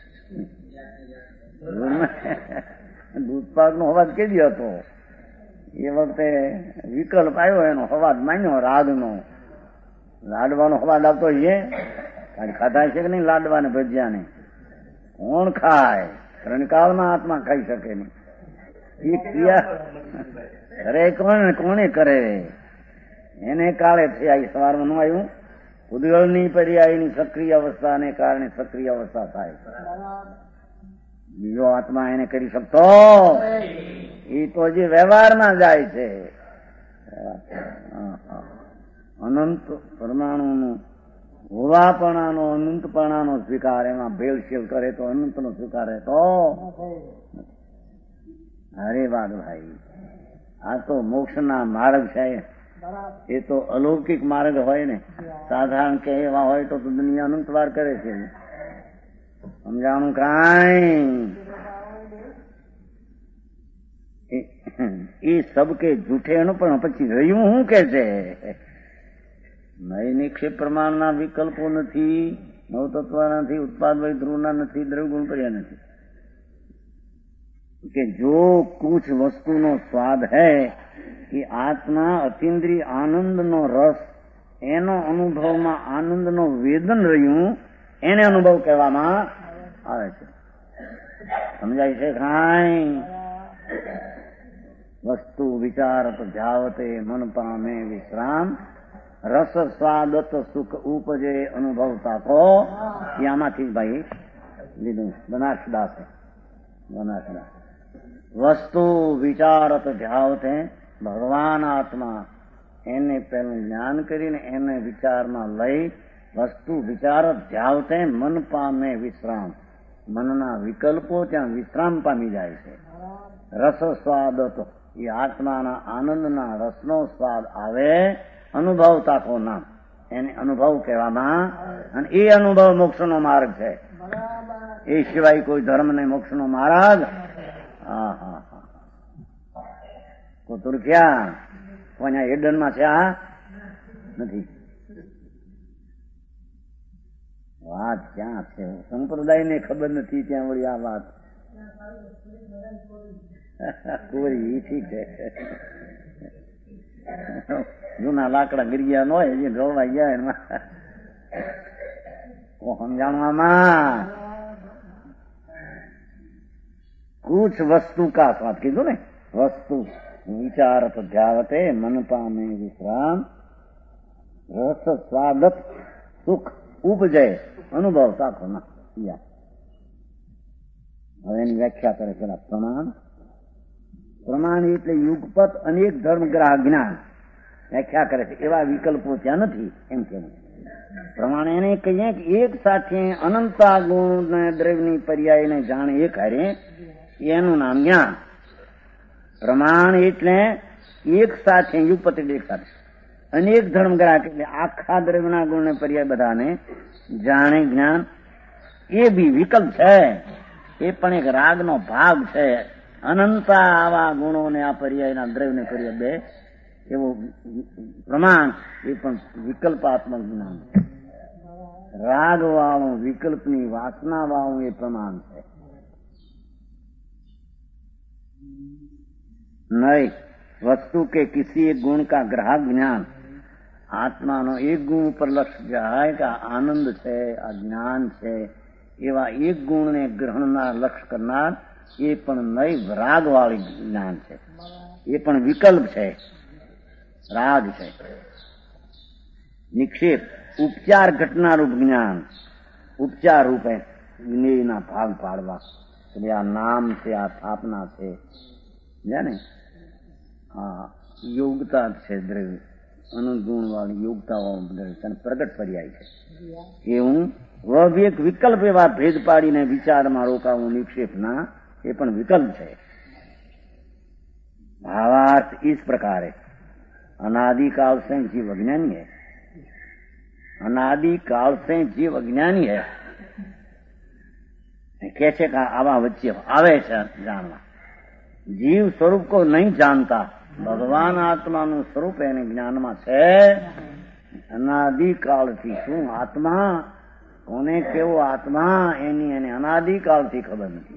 દૂધપાક નો અવાજ કેવી હતો? એ વખતે વિકલ્પ આવ્યો, એનો અવાજ માન્યો રાગનો. લાડવાનો અવાજ આવતો છે. ખાધા છે કે નહીં લાડવા ને ભજીયા ને? કોણ ખાય? ત્રણકાળમાં આત્મા ખાઈ શકે નહીં. એ ક્રિયા કરે કોણ? કોને કરે? એને કાળે થયા. સવારમાં નું આવ્યું ઉદગળની પર્યાયની સક્રિય અવસ્થાને કારણે સક્રિય અવસ્થા થાય. બીજો આત્મા એને કરી શકતો? એ તો જે વ્યવહારમાં જાય છે. અનંત પરમાણુનું હોવાપણાનો અનંતપણાનો સ્વીકાર, એમાં ભેળસેળ કરે તો અનંતનો સ્વીકારે તો અરે વાત ભાઈ, આ તો મોક્ષના માર્ગ છે. એ તો અલૌકિક માર્ગ હોય ને, સાધારણ કે એવા હોય તો દુનિયા અનંત વાર કરે છે. સમજાણું કાંઈ. એ સબ કે જૂઠે એનું પણ પછી રહ્યું શું કે છે? નય નિક્ષેપ પ્રમાણના વિકલ્પો નથી, નવતત્વ નથી, ઉત્પાદ વય ધ્રુવના નથી, દ્રવ્યગુણ કર્યા નથી. कि जो कुछ वस्तुनो स्वाद है એ આત્મા અતિન્દ્રિય આનંદનો રસ એનો અનુભવમાં આનંદનો વેદન રહ્યું એને અનુભવ કહેવામાં આવે છે. સમજાય છે કાંઈ? વસ્તુ વિચારત જાવતે મન પામે વિશ્રામ રસ સ્વાદત સુખ ઉપજે અનુભવતા કો. એ આમાંથી ભાઈ લીધું બનાસદાસે. બનાસદાસ વસ્તુ વિચારત ધ્યાવતે ભગવાન આત્મા એને પેલું જ્ઞાન કરીને એને વિચારમાં લઈ વસ્તુ વિચારત ધ્યાવતે મન પામે વિશ્રામ. મનના વિકલ્પો ત્યાં વિશ્રામ પામી જાય છે. રસ સ્વાદ તો એ આત્માના આનંદના રસનો સ્વાદ આવે અનુભવતા કો નામ. એને અનુભવ કહેવામાં. અને એ અનુભવ મોક્ષનો માર્ગ છે. એ સિવાય કોઈ ધર્મ ને મોક્ષનો માર્ગ હા હા હા તો તુર્ક્યા કોઈ એડનમાં છે આ નથી. વાત ક્યાં છે? સંપ્રદાય ને ખબર નથી ત્યાં વળી આ વાત કોરી ઠીક છે. જૂના લાકડા ગિરિયા ન હોય જે ગળવા ગયા એમાં સમજાણવામાં કુછ વસ્તુ કા સ્વાદ કીધું ને. વસ્તુ વિચારત ધ્યાવતે મન પામે વિશ્રામ રસ સ્વાદત સુખ ઉપજે અનુભવ તાકો ના. હવે એની વ્યાખ્યા કરે પેલા પ્રમાણ. પ્રમાણ એટલે યુગપત અનેક ધર્મ ગ્રાહ જ્ઞાન વ્યાખ્યા કરે છે. એવા વિકલ્પો ત્યાં નથી એમ કેવું. પ્રમાણ એને કહીએ કે એક સાથે અનંતા ગુણ દ્રવ્યની પર્યાયને જાણે એક હારે એનું નામ જ્ઞાન. પ્રમાણ એટલે એક સાથે યુગપત એટલે એક સાથે અનેક ધર્મ ગ્રાહક એટલે આખા દ્રવ્યના ગુણ ને પર્યાય બધાને જાણે જ્ઞાન. એ બી વિકલ્પ છે. એ પણ એક રાગનો ભાગ છે. અનંતા આવા ગુણો ને આ પર્યાયના દ્રવ્ય ને પર્યાય બે એવું પ્રમાણ એ પણ વિકલ્પાત્મક જ્ઞાન છે. રાગ વાળું વિકલ્પની વાસના વાળું એ પ્રમાણ છે. नहीं वस्तु के किसी एक गुण का ग्राहक ज्ञान. આત્માનો એક ગુણ ઉપર લક્ષ્ય જાય કે આનંદ છે, આ જ્ઞાન છે, એવા એક ગુણને ગ્રહણના લક્ષ્ય કરનાર એ પણ નહીં રાગ વાળી જ્ઞાન છે. એ પણ વિકલ્પ છે, રાગ છે. નિક્ષેપ ઉપચાર ઘટનારૂપ જ્ઞાન. ઉપચાર રૂપે જ્ઞેયના ભાગ પાડવા. એટલે આ નામ છે, આ સ્થાપના છે, ને હા યોગતા છે દ્રવ્ય અનુગુણ વાળી યોગતા વાળું દ્રવ્ય પ્રગટ પર્યાય છે. એવું વહ એક વિકલ્પ એવા ભેદ પાડીને વિચારમાં રોકાવું નિક્ષેપના એ પણ વિકલ્પ છે. भावार्थ इस प्रकार है. अनादिकाल से जीव अज्ञानी है. अनादिकाल से जीव अज्ञानी है. कैसे कहा आवा वच्चे आवे છે જાણવા. જીવ સ્વરૂપ કો નહીં જાણતા. ભગવાન આત્માનું સ્વરૂપ એને જ્ઞાનમાં છે. અનાદિકાળથી શું આત્મા, કોને કેવો આત્મા એની એને અનાદિકાળથી ખબર નથી.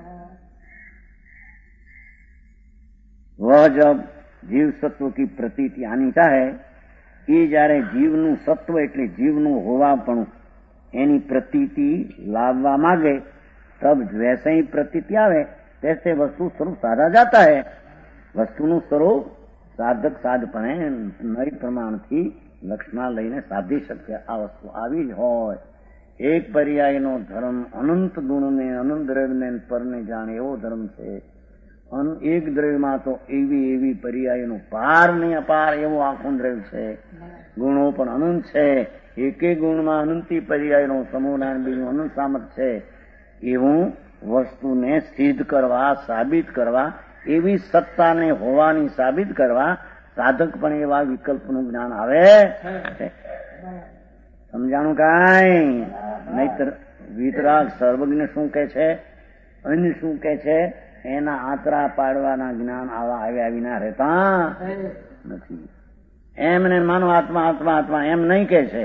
वह जब जीव सत्व की प्रतीति आनी चाहे એ જયારે જીવનું સત્વ એટલે જીવનું હોવાપણું એની પ્રતીતિ લાવવા માંગે તબ वैसे ही प्रतीति आवे वैसे वस्तु स्वरूप साधा जाता है. વસ્તુનું સ્વરૂપ સાધક સાધપણે નય પ્રમાણથી લક્ષણા લઈને સાધી શકે. આ વસ્તુ આવી જ હોય. એક પર્યાયનો ધર્મ અનંત ગુણને અનંત દ્રવ્યને પરને જાણે એવો ધર્મ છે. એક દ્રવ્યમાં તો એવી એવી પર્યાયનો પાર ને અપાર એવો આખું દ્રવ્ય છે. ગુણો પણ અનંત છે. એકે ગુણમાં અનંતી પર્યાયનો સમૂહ બીજું અનંત સામર્થ્ય છે. એવું વસ્તુને સિદ્ધ કરવા, સાબિત કરવા, એવી સત્તાને હોવાની સાબિત કરવા સાધક પણ એવા વિકલ્પનું જ્ઞાન આવે છે. સમજાણું કાંઈ? નહીતર વિતરાગ સર્વજ્ઞ શું કે છે, અન્ય શું કે છે, એના આંતરા પાડવાના જ્ઞાન આવા આવ્યા વિના રહેતા નથી. એમને માનો આત્મા આત્મા આત્મા એમ નહીં કે છે.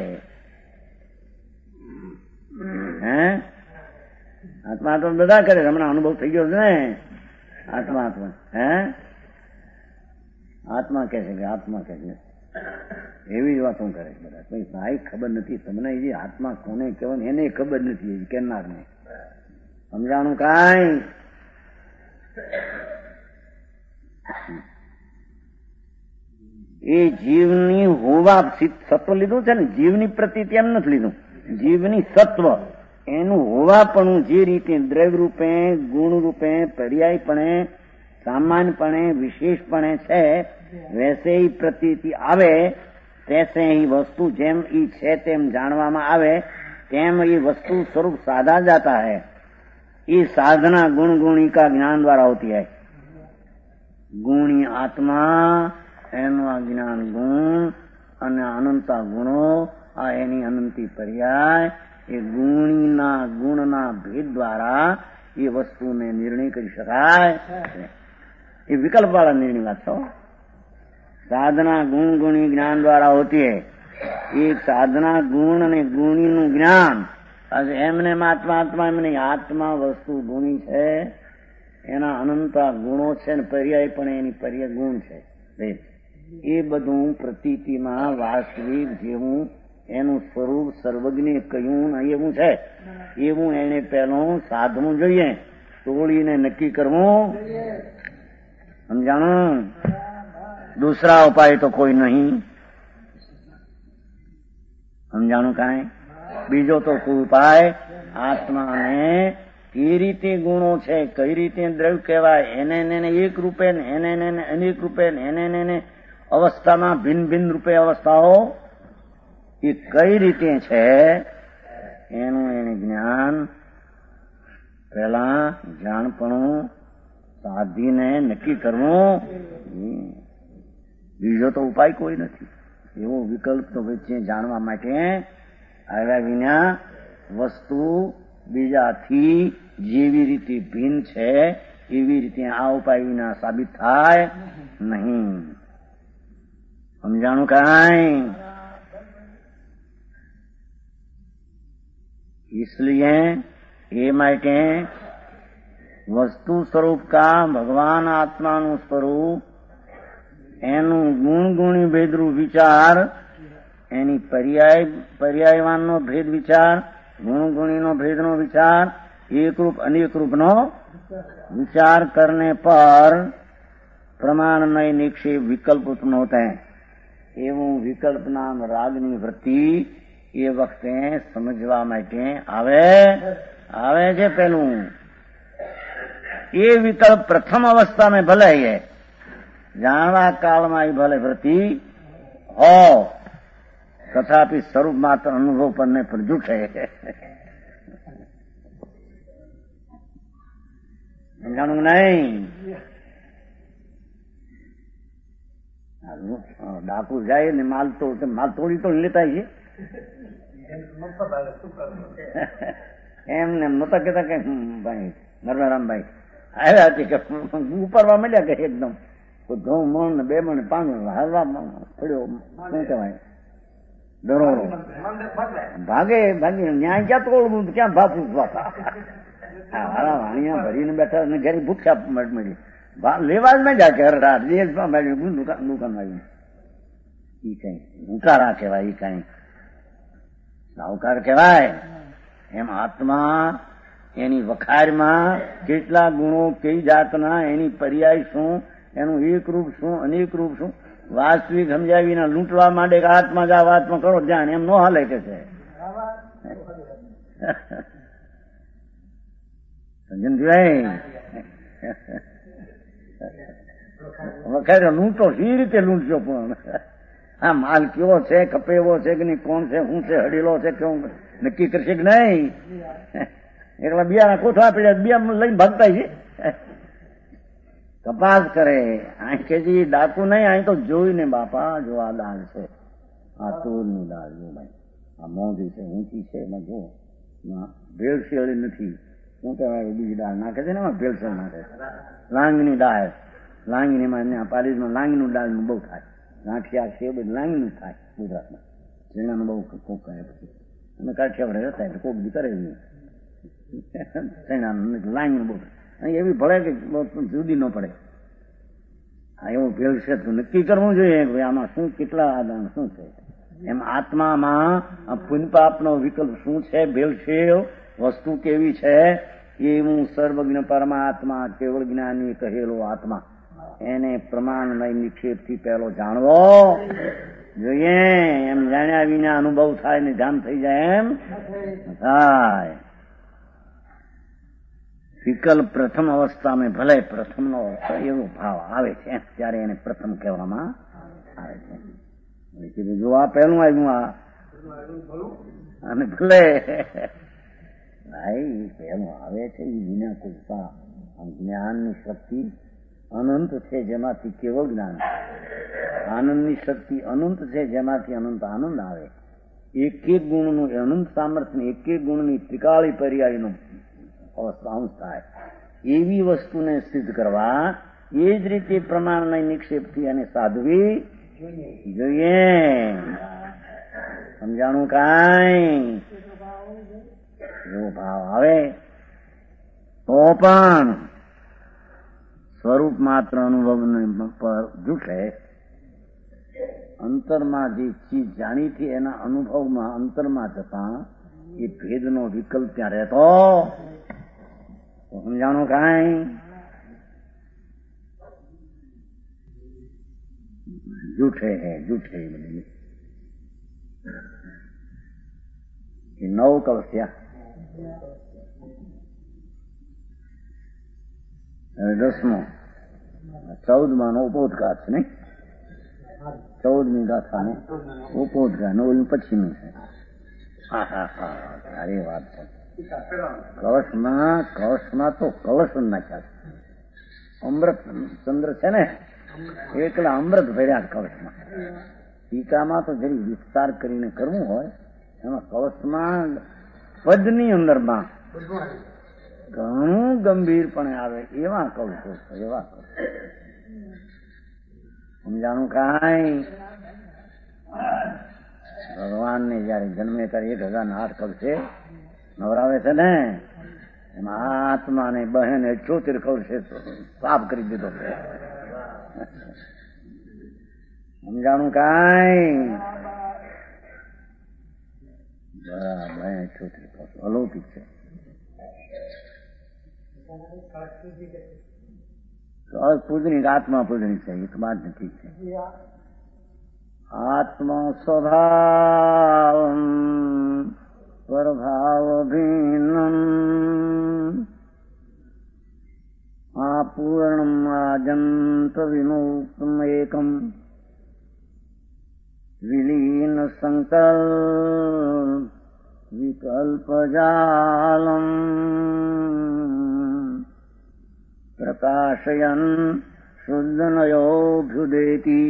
હે આત્મા તો બધા કરે. હમણાં અનુભવ થઈ ગયો છે ને. આત્મા આત્મા હે આત્મા કે છે કે આત્મા કે છે એવી જ વાતો કરે બધા. કઈ ભાઈ ખબર નથી તમને એ આત્મા કોને કહેવાય એને ખબર નથી કેનાર ને સમજાણું કાંઈ. એ જીવની હોવા સત્વ લીધું છે ને, જીવની પ્રતીતિ એમ નથી લીધું, જીવની સત્વ એનું હોવાપણું જે રીતે દ્રવ્ય રૂપે ગુણ રૂપે પર્યાયપણે સામાન્યપણે વિશેષપણે છે વૈસે ही પ્રતીતિ આવે तैसे ही वस्तु જેમ ઈ છે તેમ જાણવામાં આવે તેમ ये वस्तु स्वरूप साधा जाता है. ये साधना गुण गुणी का ज्ञान द्वारा होती है. गुणी आत्मा એનું જ્ઞાન ગુણ અને અનંતા ગુણો આ એની અનંતી પર્યાય એ ગુણીના ગુણના ભેદ દ્વારા એ વસ્તુને નિર્ણય કરી શકાય. એ વિકલ્પ વાળા નિર્ણય વાત છો. साधना गुण गुणी ज्ञान द्वारा होती है. एक साधना गुण અને ગુણીનું જ્ઞાન એમને આત્મા આત્મા એમને આત્મા વસ્તુ ગુણી છે, એના અનંતા ગુણો છે ને પર્યાય પણ એની પર્યાય ગુણ છે. એ બધું પ્રતીતિમાં વાસ્તવિક જેવું એનું સ્વરૂપ સર્વજ્ઞ કહ્યું એવું છે એવું એને પહેલું સાધવું જોઈએ, તોડીને નક્કી કરવું. સમજાણું? दूसरा उपाय तो कोई नहीं. समझाणु कांई? बीजो तो कोई उपाय आत्माने कई रीते गुणों छे, कई रीते द्रव्य कहेवाय एने ने एक रूपे ने एने ने अनेक रूपे ने एने ने अवस्थामां भिन्न भिन्न रूपे अवस्थाओ એ કઈ રીતે છે એનું એને જ્ઞાન પેલા જાણપણું સાધીને નક્કી કરવું. બીજો તો ઉપાય કોઈ નથી. એવો વિકલ્પ તો વચ્ચે જાણવા માટે આવ્યા વિના વસ્તુ બીજાથી જેવી રીતે ભિન્ન છે એવી રીતે આ ઉપાય વિના સાબિત થાય નહીં. સમજાણું કાંઈ? इसलिए ये माटे वस्तु स्वरूप का भगवान आत्मानु स्वरूप एनु गुण गुणी भेदरू विचार एनी पर्याय पर्यायवान नो भेद विचार गुण गुणी नो भेद नो विचार एक रूप अनेक रूप नो विचार करने पर प्रमाणमय निक्षेप विकल्प उत्पन्न होते हैं. एवं विकल्प नाम रागनी वृत्ति એ વખતે સમજવા માટે આવે આવે છે. પેલું એ વિકલ્પ પ્રથમ અવસ્થા में ભલે है જાણવા કાળમાં એ ભલે વૃત્તિ हो तथापि स्वरूप मात्र अनुभव करने पर झूठ है. જાણવું નહીં? ડાકુ જાય ને માલ તોડ માલ તોડી તોડી લેતા છે એમને નતા કેતા કે ભાઈ નરનારામભાઈ આવ્યા છે કે ઉપરવા મળ્યા કે એકદમ ઘઉં મણ ને બે મણ પાંચ હાલવા પડ્યો શું કહેવાય દરોડો ભાગે ભાગે ન્યાય ક્યાં તોડવું ક્યાં ભાપું વાણિયા ભરીને બેઠા ને ઘરે ભૂખ્યા મળી લેવા જ મેં જા કે હરડાટ દુકાન આવી ઈ કઈ ઉકારા કહેવાય. ઈ કઈ સાવકાર કહેવાય. એમ આત્મા એની વખારમાં કેટલા ગુણો કઈ જાતના એની પર્યાય શું એનું એક રૂપ શું અનેક રૂપ શું વાસ્તવિક સમજાય વિના લૂંટવા માંડે કે આત્મા જાવ આત્મા કરો ધ્યાન એમ ન હાલે કે છે. સમજણ વખારે લૂંટો સી રીતે લૂંટજો પણ આ માલ કેવો છે કપેવો છે કે નહીં કોણ છે શું છે હડેલો છે કેવું નક્કી કરશે કે નહીં. એકલા બિયાના કોઠા પડ્યા બિયા લઈને ભાગતા છે. તપાસ કરે અહીં કે ડાકુ નહીં અહીં તો જોઈને બાપા જો આ દાળ છે આ તુરની દાળ જો ભાઈ આ મોંઘી છે ઊંચી છે એમાં જો ભેળસેળ નથી શું કહેવાય બીજી દાળ નાખે છે ને એમાં ભેળસેળ નાખે લાંગની દાળ લાંગણીમાં પાલીસમાં લાંગીનું દાળનું બહુ થાય. ગાંઠિયા છે બધું લાંગીનું થાય ગુજરાતમાં. ઝીણાનું બહુ કોક કરે પછી અમે કાઠિયાવાડ રહેતા એટલે કોક દી કરે લાંગીનું બહુ થાય. એવી ભળે કે જુદી ન પડે. આ એવું ભેળ છે તો નક્કી કરવું જોઈએ કે આમાં શું કેટલા આદાન શું છે. એમ આત્મામાં પુણ્ય પાપનો વિકલ્પ શું છે, ભેળ છે, વસ્તુ કેવી છે, એ હું સર્વજ્ઞ પરમાત્મા કેવળ જ્ઞાની કહેલો આત્મા એને પ્રમાણમય નિક્ષેપથી પહેલો જાણવો જોઈએ. એમ જાણ્યા વિના અનુભવ થાય ને ધ્યાન થઈ જાય એમ થાય. વિકલ્પ પ્રથમ અવસ્થામાં ભલે પ્રથમનો એવો ભાવ આવે છે ત્યારે એને પ્રથમ કહેવામાં આવે છે. કીધું જો આ પહેલું આવ્યું આ અને ભલે ભાઈ પહેલું આવે છે એ વિના કૃપા જ્ઞાનની શક્તિ અનંત છે જેમાંથી કેવળ જ્ઞાન, આનંદની શક્તિ અનંત છે જેમાંથી અનંત આનંદ આવે. એક એક ગુણનું અનંત સામર્થ્ય, એક એક ગુણની ત્રિકાળી પર્યાયનું અંશ થાય એવી વસ્તુને સિદ્ધ કરવા એ જ રીતે પ્રમાણના નિક્ષેપથી અને સાધવી જોઈએ. સમજાણું કાંઈ? એવો ભાવ આવે તો પણ સ્વરૂપ માત્ર અનુભવ પર જૂઠે. અંતરમાં જે ચીજ જાણીથી એના અનુભવમાં અંતરમાં જતા એ ભેદનો વિકલ્પ ત્યાં રહેતો સમજાણું કાંઈ? જૂઠે હે જૂઠે બધી નવ કલસ્યા દસમો ચૌદમાં નો ઉપોદઘાત છે, નહીં? ચૌદમી ગાથાને ઉપોદઘાત નવ પછીનું છે. હા હા હા સારી વાત છે. કળશમાં કળશમાં તો કળશ નાખ્યા છે. અમૃત ચંદ્ર છે ને એકલા અમૃત ભર્યા કળશમાં. ટીકામાં તો જરી વિસ્તાર કરીને કરવું હોય એમાં કળશમાં પદની અંદરમાં ઘણું ગંભીરપણે આવે એવા કળશો એવા કળશો. સમજાણું કાંઈ? ભગવાનને જયારે જન્મે ત્યારે એક હજાર આઠ કળશે નવરાવે છે ને એમાં આત્મા ને બહેન ચોતેર કળશે સાફ કરી દીધો. સમજાણું કાંઈ? બરાબર ચોતેર કળશ અલૌકિક છે. પૂજની આત્મા પૂજની છે એક વાત ઠીક છે. આત્મા સ્વભાવ સ્વભાવ ભિન્ન આપૂર્ણમ આજંત વિમુક્તમ એકમ વિલીન સંકલ્પ વિકલ્પજાલમ પ્રકાશયન શુદ્ધનયોભ્યુદેતી.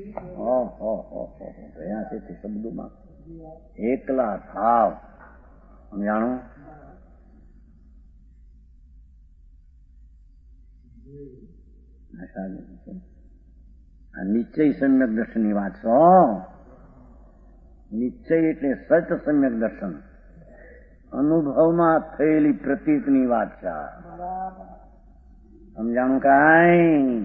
ગયા છે તે શબ્દોમાં એકલા થાવ. સમજાણું? આ નિશ્ચય સમ્યક દર્શનની વાત છો. નિશ્ચય એટલે સત સમ્યક દર્શન, અનુભવમાં થયેલી પ્રતીતની વાત છે. સમજાણું કાંઈ?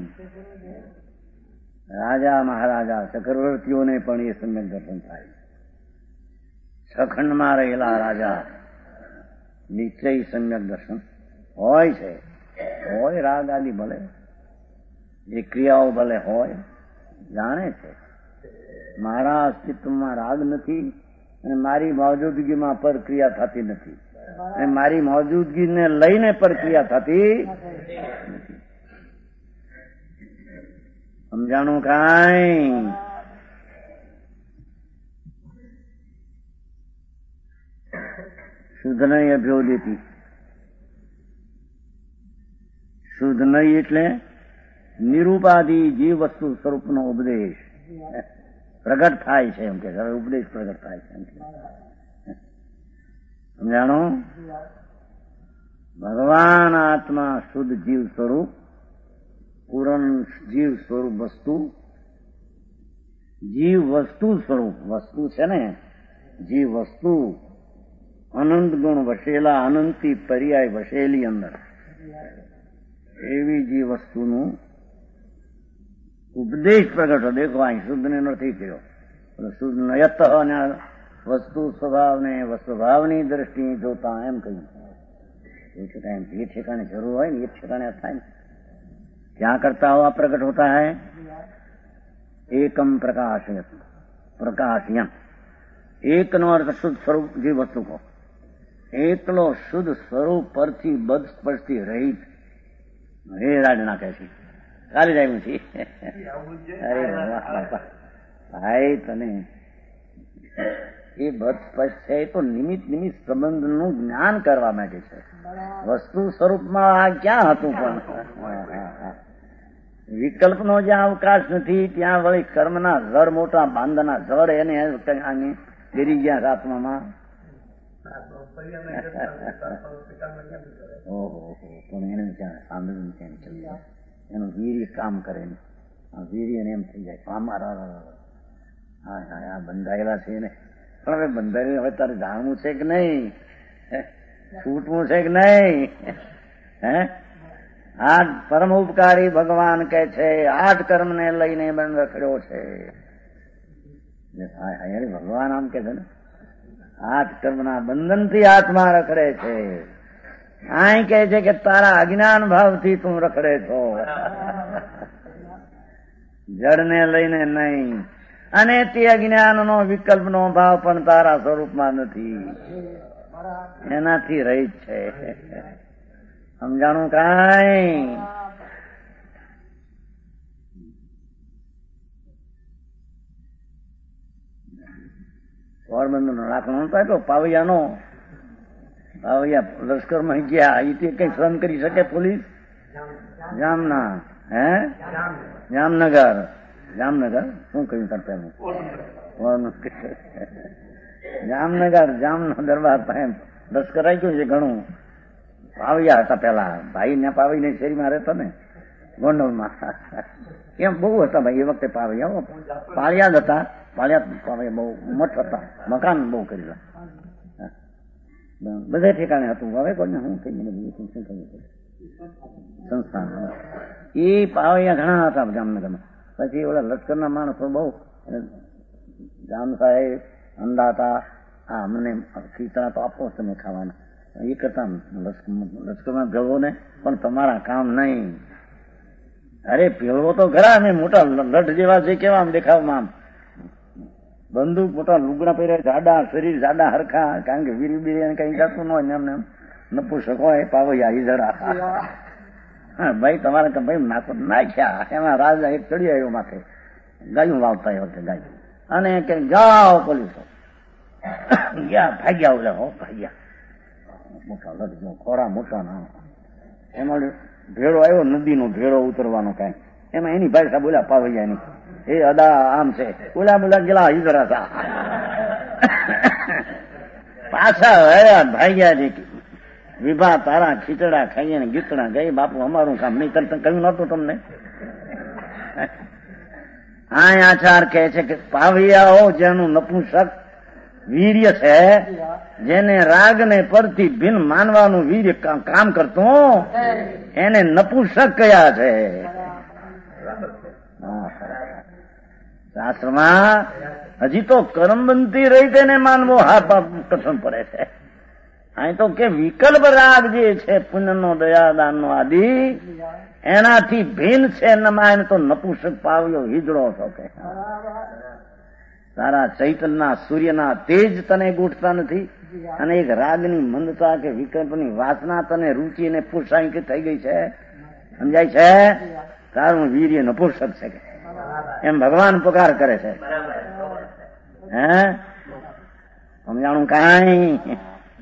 રાજા મહારાજા ચક્રવર્તીઓને પણ એ સમ્યક દર્શન થાય. સખંડમાં રહેલા રાજા નિશ્ચય સમ્યક દર્શન હોય છે. હોય રાગ આદિ ભલે એ ક્રિયાઓ ભલે હોય, જાણે છે મારા અસ્તિત્વમાં રાગ નથી અને મારી મોજૂદગીમાં પરક્રિયા થતી નથી અને મારી મોજૂદગીને લઈને પરક્રિયા થતી નથી. સમજાણું કાંઈ? શુદ્ધ નહીં અભ્યોદિતી. શુદ્ધ નહીં એટલે નિરૂપાદી જીવ વસ્તુ સ્વરૂપનો ઉપદેશ પ્રગટ થાય છે. એમ કે ઉપદેશ પ્રગટ થાય છે. સમજાણો? ભગવાન આત્મા શુદ્ધ જીવ સ્વરૂપ, પૂરણ જીવ સ્વરૂપ વસ્તુ, જીવ વસ્તુ સ્વરૂપ વસ્તુ છે ને, જીવ વસ્તુ અનંત ગુણ વસેલા અનંતી પર્યાય વસેલી અંદર એવી જે વસ્તુનું ઉપદેશ પ્રગટો. દેખો અહીં શુદ્ધને નથી કર્યો, શુદ્ધ નયત વસ્તુ સ્વભાવને સ્વભાવની દ્રષ્ટિએ જોતા એમ કહ્યું. જે ઠેકાણે જરૂર હોય ને એ ઠેકાણે થાય ને. क्या करता हुआ प्रकट होता है? एकम प्रकाशयत, प्रकाशयन. एक નો અર્થ શુદ્ધ સ્વરૂપ જે વસ્તુ કો, એકલો શુદ્ધ સ્વરૂપ પરથી બધ સ્પર્શથી રહિત હે રાજના કહે છે. કાલે જાય છે. અરે ભાઈ તને એ બધ સ્પર્શ છે એ તો નિમિત્ત નિમિત્ત સંબંધનું જ્ઞાન કરવા માટે છે. વસ્તુ સ્વરૂપમાં આ ક્યાં હતું? પણ વિકલ્પનો જ્યાં અવકાશ નથી ત્યાં વળી કર્મના જળ મોટા બાંધના જળ એને આની ગીરી ગયા આત્મામાં. ઓહો, પણ એને ત્યાં સાંભળ્યું છે એનું વીર્ય કામ કરે ને આ વીર્ય ને એમ થઈ જાય અમારા હા હા આ બંધાયેલા છે ને. પણ હવે બંધાયેલું હવે તારે જાણવું છે કે નહીં? છૂટવું છે કે નહીં? હે આ પરમ ઉપકારી ભગવાન કે છે આઠ કર્મ ને લઈને બંધ રખડ્યો છે. ભગવાન આમ કે છે ને આઠ કર્મના બંધન થી આત્મા રખડે છે. અહીં કે છે કે તારા અજ્ઞાન ભાવથી તું રખડે છો, જડને લઈને નહીં. અને તે અજ્ઞાનનો વિકલ્પનો ભાવ પણ તારા સ્વરૂપમાં નથી, એનાથી રહિત છે. સમજાણું કાંઈ? પોરબંદર નો રાખણો નતો પાવૈયાનો. પાવૈયા લશ્કરમાં ગયા એ કઈ સહન કરી શકે પોલીસ? જામના હે જામનગર જામનગર શું કહ્યું કરતા જામનગર જામનો દરબાર એમ લશ્કર આવી ગયું છે ઘણું. પાવૈયા હતા પેલા ભાઈ ને પાવી ને શેરીમાં રહેતા ને ગોંડલમાં. એમ બહુ હતા ભાઈ એ વખતે પાવૈયા. પાળિયા જ હતા, પાળિયા પાવૈયા બહુ મઠ હતા, મકાન બહુ કરેલા, બધે ઠેકાણે હતું. હવે કોઈને શું થઈ ગયું સંસ્થાન. એ પાવૈયા ઘણા હતા જામનગરમાં. પછી ઓલા લશ્કરના માણસો બહુ જામ સાહેબ અંદાતા આ અમને ખીચડા તો આપો તમે ખાવાના એ કરતા લશ્કરમાં ભેળવો ને પણ તમારા કામ નહીં. અરે ભેળવો તો ખરા અમે મોટા લઠ જેવા છે કેવા આમ દેખાવમાં, આમ બંદૂક મોટા લુગડા પહેર્યા, જાડા શરીર, જાડા હરખા. કારણ કે વીરી બીરી કઈ જતું ન હોય ને એમને નપુસક હોય પાવૈયા ઈજરા. હા ભાઈ તમારે ભાઈ નાખો નાખ્યા. એમાં રાજા એક ચડી આવ્યો માથે, ગાયું વાવતા એ વખતે ગાયું, અને કે જાઓ પોલીસો ગયા. ભાગ્યા ઓલા હો ભાગ્યા મોટા લડનો ખોરા મોટા ના. એમાં ભેળો આવ્યો, નદીનો ભેળો ઉતરવાનો કઈ. એમાં એની ભાષા બોલ્યા પાવૈયાની, એ અદા આમ છે, બોલા બોલા ગેલા ઈજરા હતા. પાછા હયા ભાગ્યા વિભા તારા ખીચડા ખાઈએ ને ગીતડા ગઈ બાપુ અમારું કામ નહીં. તને કહ્યું નતું તમને? આ આચાર કહે છે કે પાવૈયાઓ જેનું નપુંસક વીર્ય છે, જેને રાગ ને પરથી ભિન્ન માનવાનું વીર્ય કામ કરતું, એને નપુંસક કયા છે. શાસ્ત્રમાં હજી તો કર્મ બનતી રહી તેને માનવો હા કથન પડે છે. અહીં તો કે વિકલ્પ રાગ જે છે પુણ્યનો દયાદાનનો આદિ એનાથી ભિન્ન છે. એને તો નપુંસક પાવ્યો હિજડો છો કે તારા ચૈતનના સૂર્યના તેજ તને ગોઠતા નથી, અને એક રાગની મંદતા કે વિકલ્પની વાસના તને રૂચિ અને પુરુષાંક થઈ ગઈ છે. સમજાય છે? તારું વીર્ય નપુંસક છે કે એમ ભગવાન પુકાર કરે છે. હે સમજાણું કાંઈ?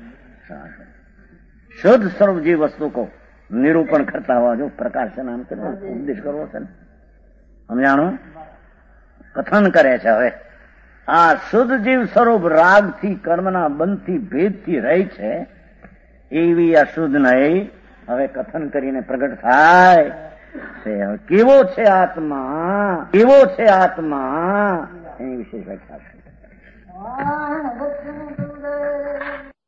શુદ્ધ સ્વરૂપ જે વસ્તુ કો નિરૂપણ કરતા હોવા જો પ્રકાશ છે નામ કરવો ઉપદેશ કરવો છે ને. સમજાણું? કથન કરે છે. હવે આ શુદ્ધ જીવ સ્વરૂપ રાગથી કર્મના બંધથી ભેદથી રહી છે, એવી આ શુદ્ધ નહીં હવે કથન કરીને પ્રગટ થાય છે. કેવો છે આત્મા, કેવો છે આત્મા એની વિશેષ વ્યાખ્યા છે.